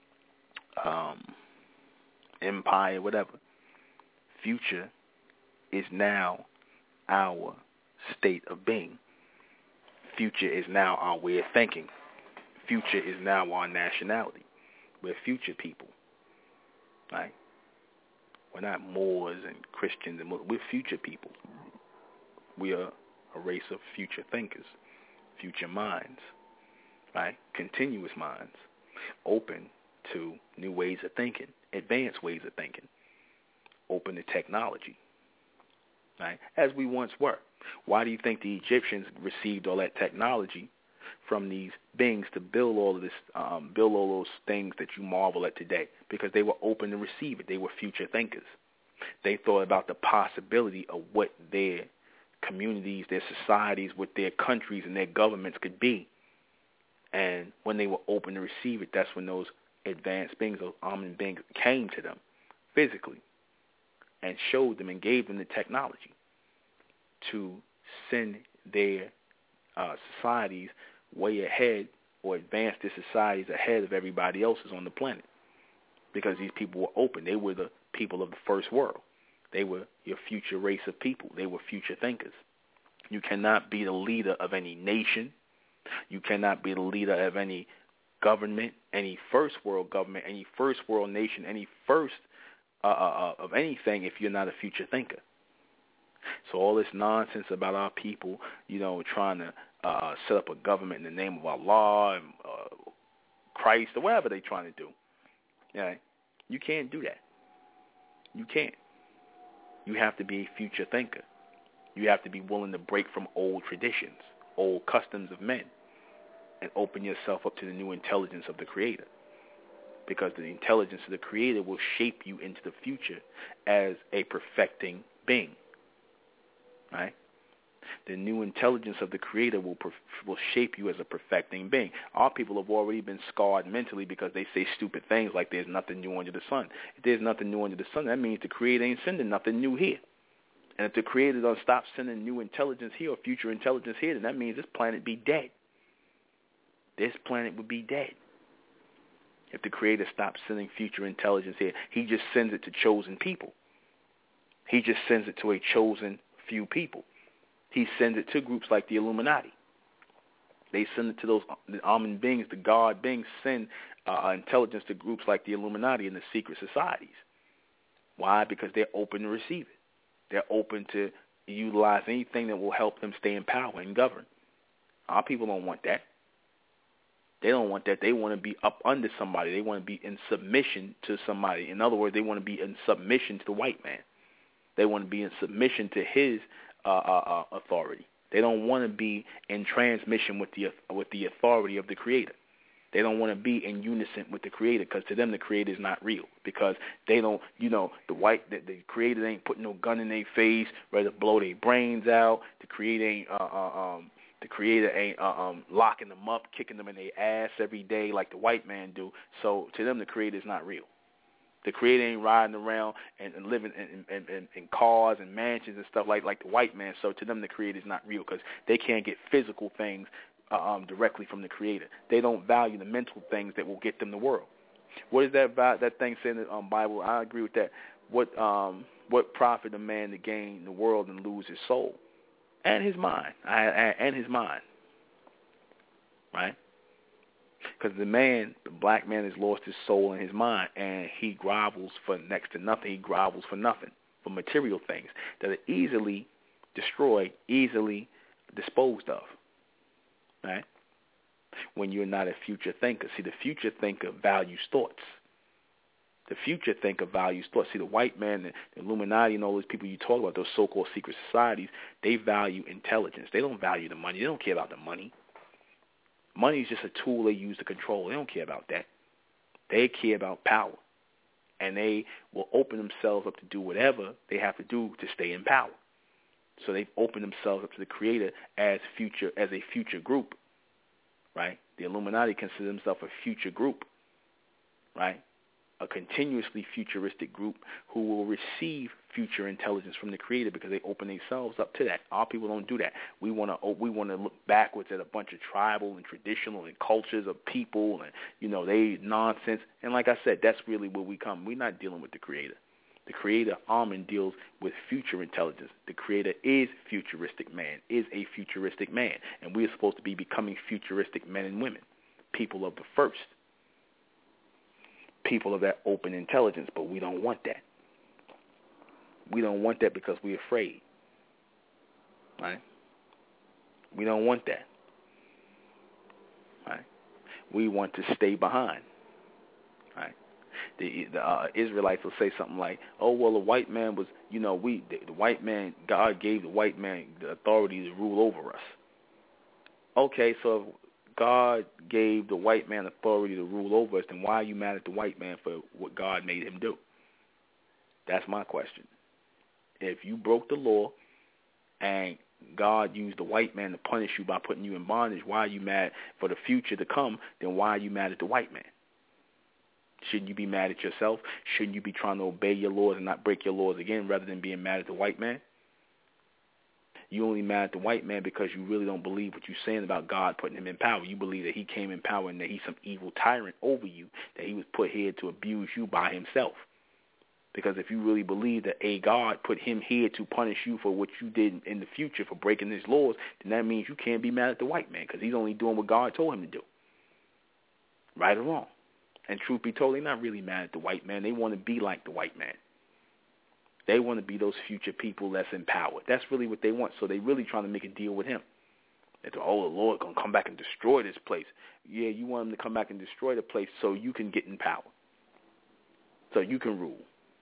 S5: um, empire, whatever. Future is now our state of being. Future is now our way of thinking. Future is now our nationality. We're future people, right? We're not Moors and Christians and Muslims. We're future people. We are a race of future thinkers, future minds, right? Continuous minds, open to new ways of thinking, advanced ways of thinking, open to technology, right? As we once were. Why do you think the Egyptians received all that technology from these beings to build all of this, um, build all those things that you marvel at today? Because they were open to receive it. They were future thinkers. They thought about the possibility of what their communities, their societies, what their countries and their governments could be. And when they were open to receive it, that's when those advanced beings, those Amen beings, came to them physically and showed them and gave them the technology to send their uh, societies way ahead or advance their societies ahead of everybody else's on the planet. Because these people were open. They were the people of the first world. They were your future race of people. They were future thinkers. You cannot be the leader of any nation. You cannot be the leader of any government, any first world government, any first world nation, any first uh, uh, of anything if you're not a future thinker. So all this nonsense about our people, you know, trying to uh, set up a government in the name of Allah and uh, Christ or whatever they're trying to do, yeah, you can't do that. You can't. You have to be a future thinker. You have to be willing to break from old traditions, old customs of men, and open yourself up to the new intelligence of the Creator. Because the intelligence of the Creator will shape you into the future as a perfecting being. Right? The new intelligence of the Creator will will shape you as a perfecting being. Our people have already been scarred mentally because they say stupid things like there's nothing new under the sun. If there's nothing new under the sun, that means the Creator ain't sending nothing new here. And if the Creator doesn't stop sending new intelligence here or future intelligence here, then that means this planet be dead. This planet would be dead. If the Creator stops sending future intelligence here, he just sends it to chosen people. He just sends it to a chosen few people. He sends it to groups like the Illuminati. They send it to those the Amen beings, the God beings send uh, intelligence to groups like the Illuminati and the secret societies. Why? Because they're open to receive it. They're open to utilize anything that will help them stay in power and govern. Our people don't want that. They don't want that. They want to be up under somebody. They want to be in submission to somebody. In other words, they want to be in submission to the white man. They want to be in submission to his uh, uh, uh, authority. They don't want to be in transmission with the with the authority of the Creator. They don't want to be in unison with the Creator because to them the Creator is not real. Because they don't, you know, the white, the, the Creator ain't putting no gun in their face, ready to blow their brains out. The Creator ain't, uh, uh, um, the Creator ain't uh, um, locking them up, kicking them in their ass every day like the white man do. So to them the Creator is not real. The Creator ain't riding around and, and living in, in, in, in cars and mansions and stuff like, like the white man. So to them, the Creator is not real because they can't get physical things uh, um, directly from the Creator. They don't value the mental things that will get them the world. What is that that thing saying in the um, Bible? I agree with that. What um, what profit a man to gain the world and lose his soul and his mind I, I, and his mind, right? Because the man, the black man, has lost his soul and his mind, and he grovels for next to nothing. He grovels for nothing, for material things that are easily destroyed, easily disposed of, right? When you're not a future thinker. See, the future thinker values thoughts. The future thinker values thoughts. See, the white man, the, the Illuminati, and all those people you talk about, those so-called secret societies, they value intelligence. They don't value the money. They don't care about the money. Money is just a tool they use to control. They don't care about that. They care about power. And they will open themselves up to do whatever they have to do to stay in power. So they've opened themselves up to the Creator as future, as a future group, right? The Illuminati consider themselves a future group, right? A continuously futuristic group who will receive future intelligence from the Creator because they open themselves up to that. Our people don't do that. We want to we want to look backwards at a bunch of tribal and traditional and cultures of people, and you know they nonsense. And like I said, that's really where we come. We're not dealing with the Creator. The Creator, Amen, deals with future intelligence. The Creator is futuristic man, is a futuristic man, and we are supposed to be becoming futuristic men and women, people of the first. People of that open intelligence, but we don't want that. We don't want that because we're afraid, right? We don't want that, right? We want to stay behind, right? The, the uh, Israelites will say something like, "Oh, well, the white man was, you know, we the, the white man, God gave the white man the authority to rule over us." Okay, so if God gave the white man authority to rule over us, then why are you mad at the white man for what God made him do? That's my question. If you broke the law and God used the white man to punish you by putting you in bondage, why are you mad for the future to come? Then why are you mad at the white man? Shouldn't you be mad at yourself? Shouldn't you be trying to obey your laws and not break your laws again rather than being mad at the white man? You only mad at the white man because you really don't believe what you're saying about God putting him in power. You believe that he came in power and that he's some evil tyrant over you, that he was put here to abuse you by himself. Because if you really believe that a God put him here to punish you for what you did in the future for breaking his laws, then that means you can't be mad at the white man because he's only doing what God told him to do. Right or wrong. And truth be told, they're not really mad at the white man. They want to be like the white man. They want to be those future people that's in power. That's really what they want. So they're really trying to make a deal with him. That, oh, the Lord going to come back and destroy this place. Yeah, you want him to come back and destroy the place so you can get in power. So you can rule.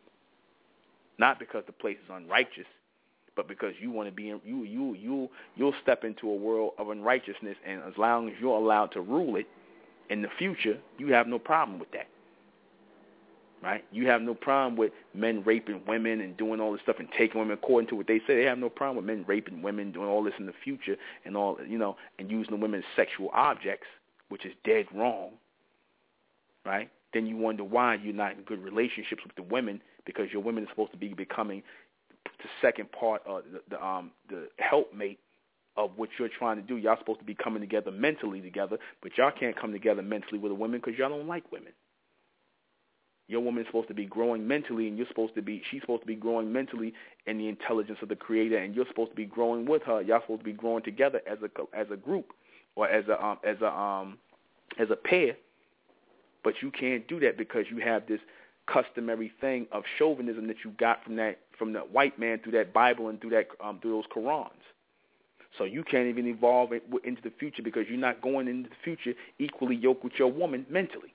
S5: Not because the place is unrighteous, but because you want to be in, you you you you'll step into a world of unrighteousness, and as long as you're allowed to rule it in the future, you have no problem with that. Right? You have no problem with men raping women and doing all this stuff and taking women according to what they say. They have no problem with men raping women, doing all this in the future and all, you know, and using the women as sexual objects, which is dead wrong. Right? Then you wonder why you're not in good relationships with the women, because your women are supposed to be becoming the second part of the, the um the helpmate of what you're trying to do. Y'all supposed to be coming together mentally together, but y'all can't come together mentally with a woman because y'all don't like women. Your woman is supposed to be growing mentally, and you're supposed to be, she's supposed to be growing mentally in the intelligence of the Creator, and you're supposed to be growing with her. Y'all supposed to be growing together as a as a group or as a um, as a um as a pair. But you can't do that because you have this customary thing of chauvinism that you got from that from the white man through that Bible and through that um, through those Qurans. So you can't even evolve it into the future because you're not going into the future equally yoked with your woman mentally.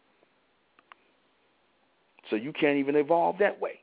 S5: So you can't even evolve that way.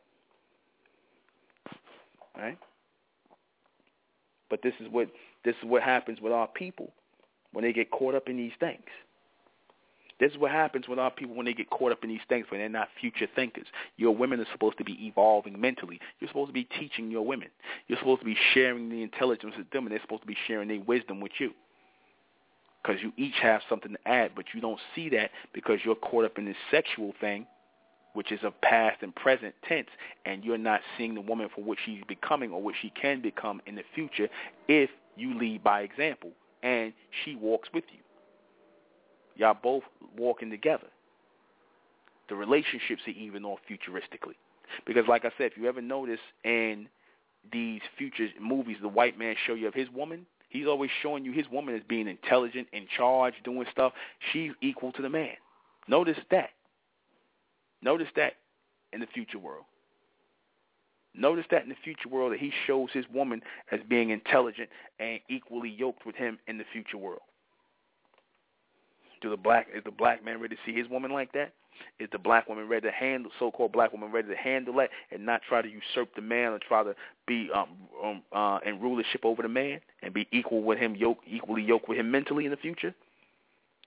S5: Right? But this is what this is what happens with our people when they get caught up in these things. This is what happens with our people when they get caught up in these things, when they're not future thinkers. Your women are supposed to be evolving mentally. You're supposed to be teaching your women. You're supposed to be sharing the intelligence with them, and they're supposed to be sharing their wisdom with you. Because you each have something to add, but you don't see that because you're caught up in this sexual thing, which is of past and present tense, and you're not seeing the woman for what she's becoming or what she can become in the future if you lead by example and she walks with you. Y'all both walking together. The relationships are even off futuristically. Because like I said, if you ever notice in these future movies, the white man show you of his woman, he's always showing you his woman as being intelligent, in charge, doing stuff. She's equal to the man. Notice that. Notice that in the future world. Notice that in the future world that he shows his woman as being intelligent and equally yoked with him in the future world. Do the black is the black man ready to see his woman like that? Is the black woman ready to handle so-called black woman ready to handle that and not try to usurp the man or try to be um, um uh in rulership over the man and be equal with him, yoke equally yoked with him mentally in the future?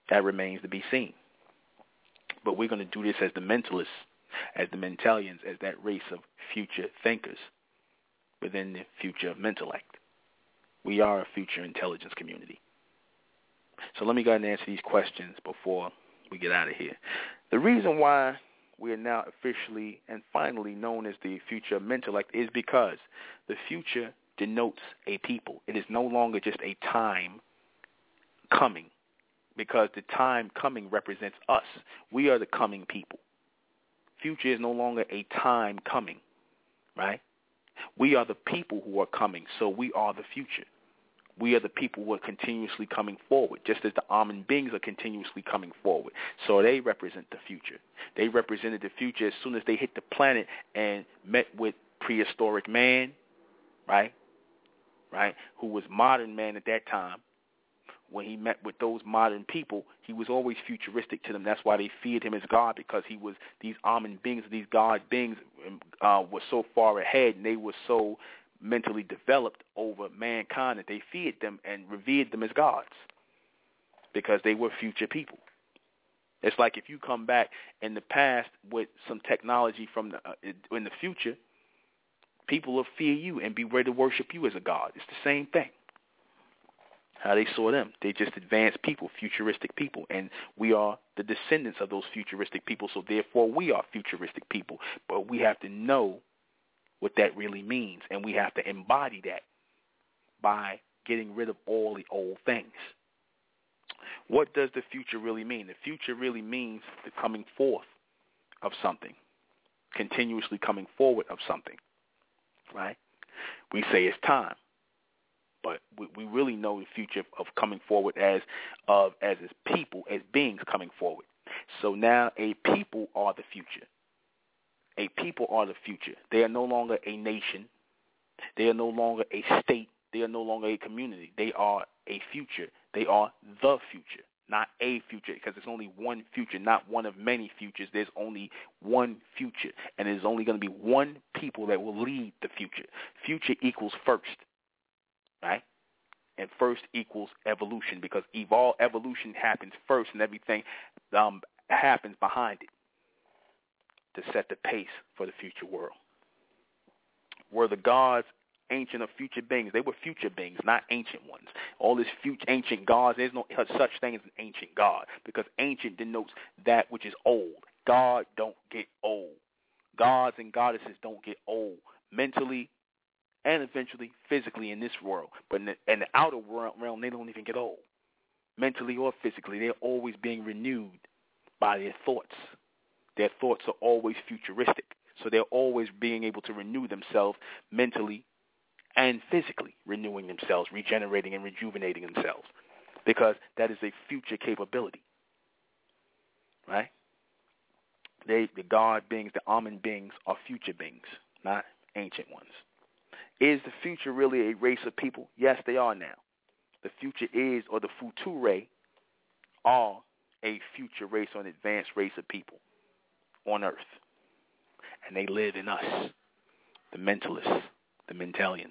S5: That remains to be seen. But we're going to do this as the mentalists, as the mentalians, as that race of future thinkers within the future of Mentellect. We are a future intelligence community. So let me go ahead and answer these questions before we get out of here. The reason why we are now officially and finally known as the future of Mentellect is because the future denotes a people. It is no longer just a time coming, because the time coming represents us. We are the coming people. Future is no longer a time coming, right? We are the people who are coming, so we are the future. We are the people who are continuously coming forward, just as the Amen beings are continuously coming forward. So they represent the future. They represented the future as soon as they hit the planet and met with prehistoric man, right? Right? Who was modern man at that time. When he met with those modern people, he was always futuristic to them. That's why they feared him as God, because he was, these Amen beings, these God beings uh, were so far ahead, and they were so mentally developed over mankind that they feared them and revered them as gods, because they were future people. It's like if you come back in the past with some technology from the, uh, in the future, people will fear you and be ready to worship you as a god. It's the same thing. How they saw them. They just advanced people, futuristic people, and we are the descendants of those futuristic people, so therefore we are futuristic people. But we have to know what that really means, and we have to embody that by getting rid of all the old things. What does the future really mean? The future really means the coming forth of something, continuously coming forward of something, right? We say it's time, but we, we really know the future of coming forward as of as as people, as beings coming forward. So now a people are the future. A people are the future. They are no longer a nation. They are no longer a state. They are no longer a community. They are a future. They are the future, not a future, because there's only one future, not one of many futures. There's only one future, and there's only going to be one people that will lead the future. Future equals first, right? And first equals evolution, because evol- evolution happens first, and everything um, happens behind it to set the pace for the future world. Were the gods ancient or future beings? They were future beings, not ancient ones. All this future ancient gods, there's no such thing as an ancient god, because ancient denotes that which is old. God don't get old. Gods and goddesses don't get old mentally and eventually physically in this world. But in the, in the outer realm, they don't even get old. Mentally or physically, they're always being renewed by their thoughts. Their thoughts are always futuristic, so they're always being able to renew themselves mentally and physically, renewing themselves, regenerating and rejuvenating themselves, because that is a future capability, right? They, the God beings, the Amen beings, are future beings, not ancient ones. Is the future really a race of people? Yes, they are now. The future is, or the Future, are a future race or an advanced race of people on earth, and they live in us, the mentalists, the mentalians,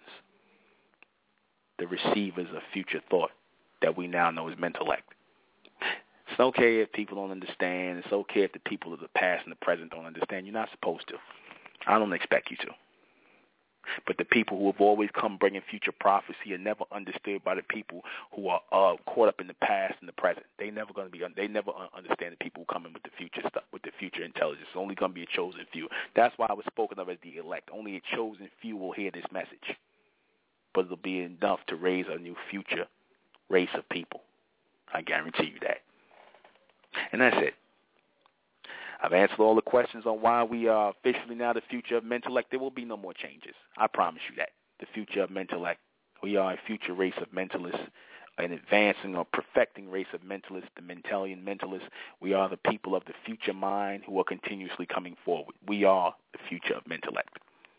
S5: the receivers of future thought that we now know as Mentellect. It's okay if people don't understand. It's okay if the people of the past and the present don't understand. You're not supposed to. I don't expect you to. But the people who have always come bringing future prophecy are never understood by the people who are uh, caught up in the past and the present. They never going to be. They never understand the people who come in with the future stuff, with the future intelligence. It's only going to be a chosen few. That's why I was spoken of as the elect. Only a chosen few will hear this message, but it'll be enough to raise a new future race of people. I guarantee you that. And that's it. I've answered all the questions on why we are officially now the future of Mentellect. There will be no more changes. I promise you that. The future of Mentellect. We are a future race of mentalists, an advancing or perfecting race of mentalists, the Mentalian mentalists. We are the people of the future mind who are continuously coming forward. We are the future of Mentellect.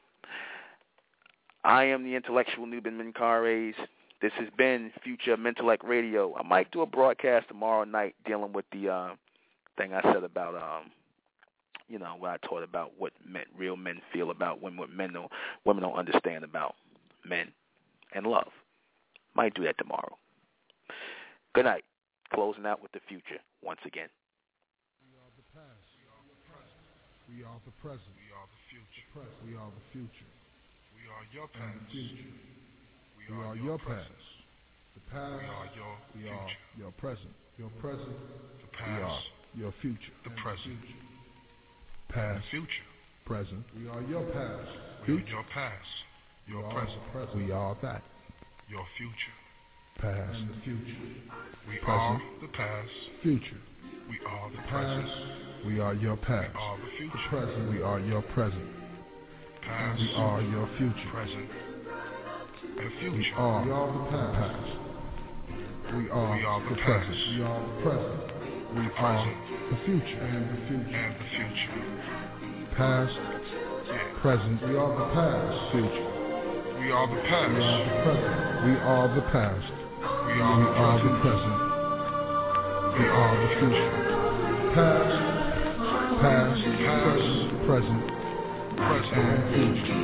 S5: I am the intellectual Nuben Menkarayzz. This has been Future of Mentellect Radio. I might do a broadcast tomorrow night dealing with the uh, thing I said about um, you know, when I taught about what men, real men feel about women, what men don't, women don't understand about men and love. Might do that tomorrow. Good night. closing out with the future once again.
S2: We are the past. We are the present. We are the future. We are the future. We are your past. And the future. We are your past. The past. We are your future. We are your present. Your present. The past. We are your future. The present. Past. Future. Present. We are your past. We are your past. Your present. We are that. Your future. Past. And the future. We are the past. Future. We are the past. We are your past. We are the future. The present. We are your present. Past. We are your future. Present. And future. We are, we are the past. We are, we are the, the present. We are the present. We the are present. The future. And the future. And the future. Past. Yeah. Present. We are the past. Future. We are the past. We are the present. We are the past. We are, we are the present. We are the future. Past, past, past, present, present, and future.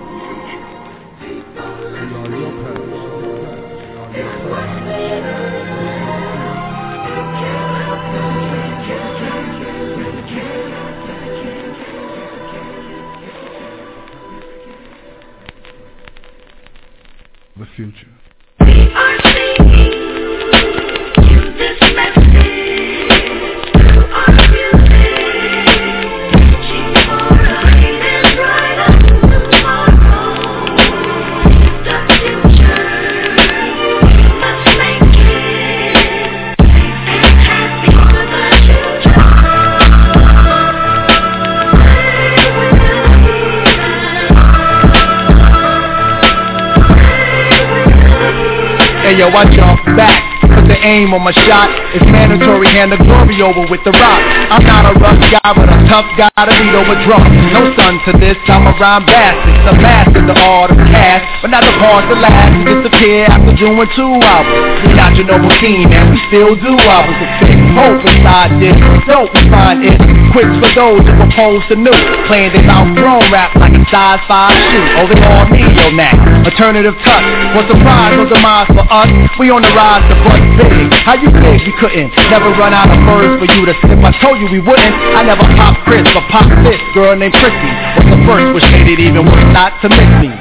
S2: We are your past. We are your present. The future. We are singing this message to our music, reaching for a greater, brighter tomorrow. The future, let's make it and happy for the future. Hey yo, watch your back. Put the aim on my shot. It's mandatory, hand the glory over with the rock. I'm not a rough guy, but a tough guy to beat over drunk. No son to this, I'm a rhyme bastard. The master, the art of cast, but not the part to last and disappear after doing two albums. We not your normal team, and we still do albums of fit. Hope inside this, don't we find it? Quicks for those who oppose to new, playing this outgrown rap like a size five shoe. Oh, they all neo-nat, alternative touch. What's surprise, no demise for us? We on the rise to bust big. How you think we couldn't never run out of words for you to sip? I told you we wouldn't. I never pop Chris, but pop this girl named Chrissy. What's the first wish made it even worse not to miss me?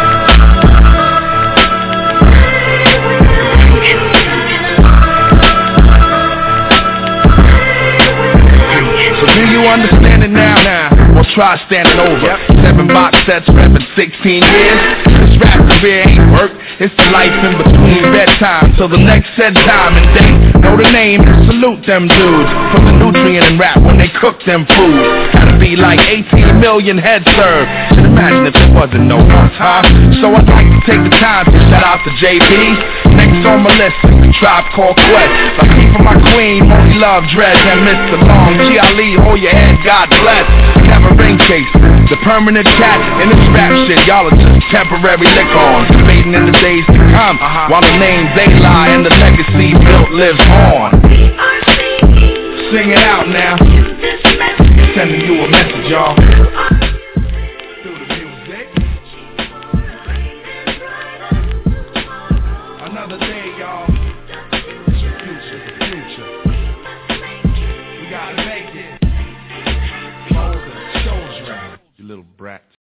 S2: So do you understand it now? Now, well try standing over. Yep. Seven box sets, reppin' sixteen years. This rap career ain't work. It's the life in between bedtime till the next said time and date. Know the name and salute them dudes. From the nutrient in rap when they cook them foods. Gotta be like eighteen million heads served. Should imagine if there wasn't no one time. So I'd like to take the time to shout out to J B. Next on my list is the Tribe Called Quest. I keep for my queen, Money Love Dredge and Mister Long. G Ali, hold your head, God bless. Never ring case. The permanent cat in this rap shit. Y'all are just temporary lick-ons. Fading in the days to come, uh-huh. While the names they lie and the legacy built lives on. Sing it out now. Sending you a message, y'all. Through the music. Another day, y'all. Future, the future. We gotta make it. Hold the shoulders right, you little brats.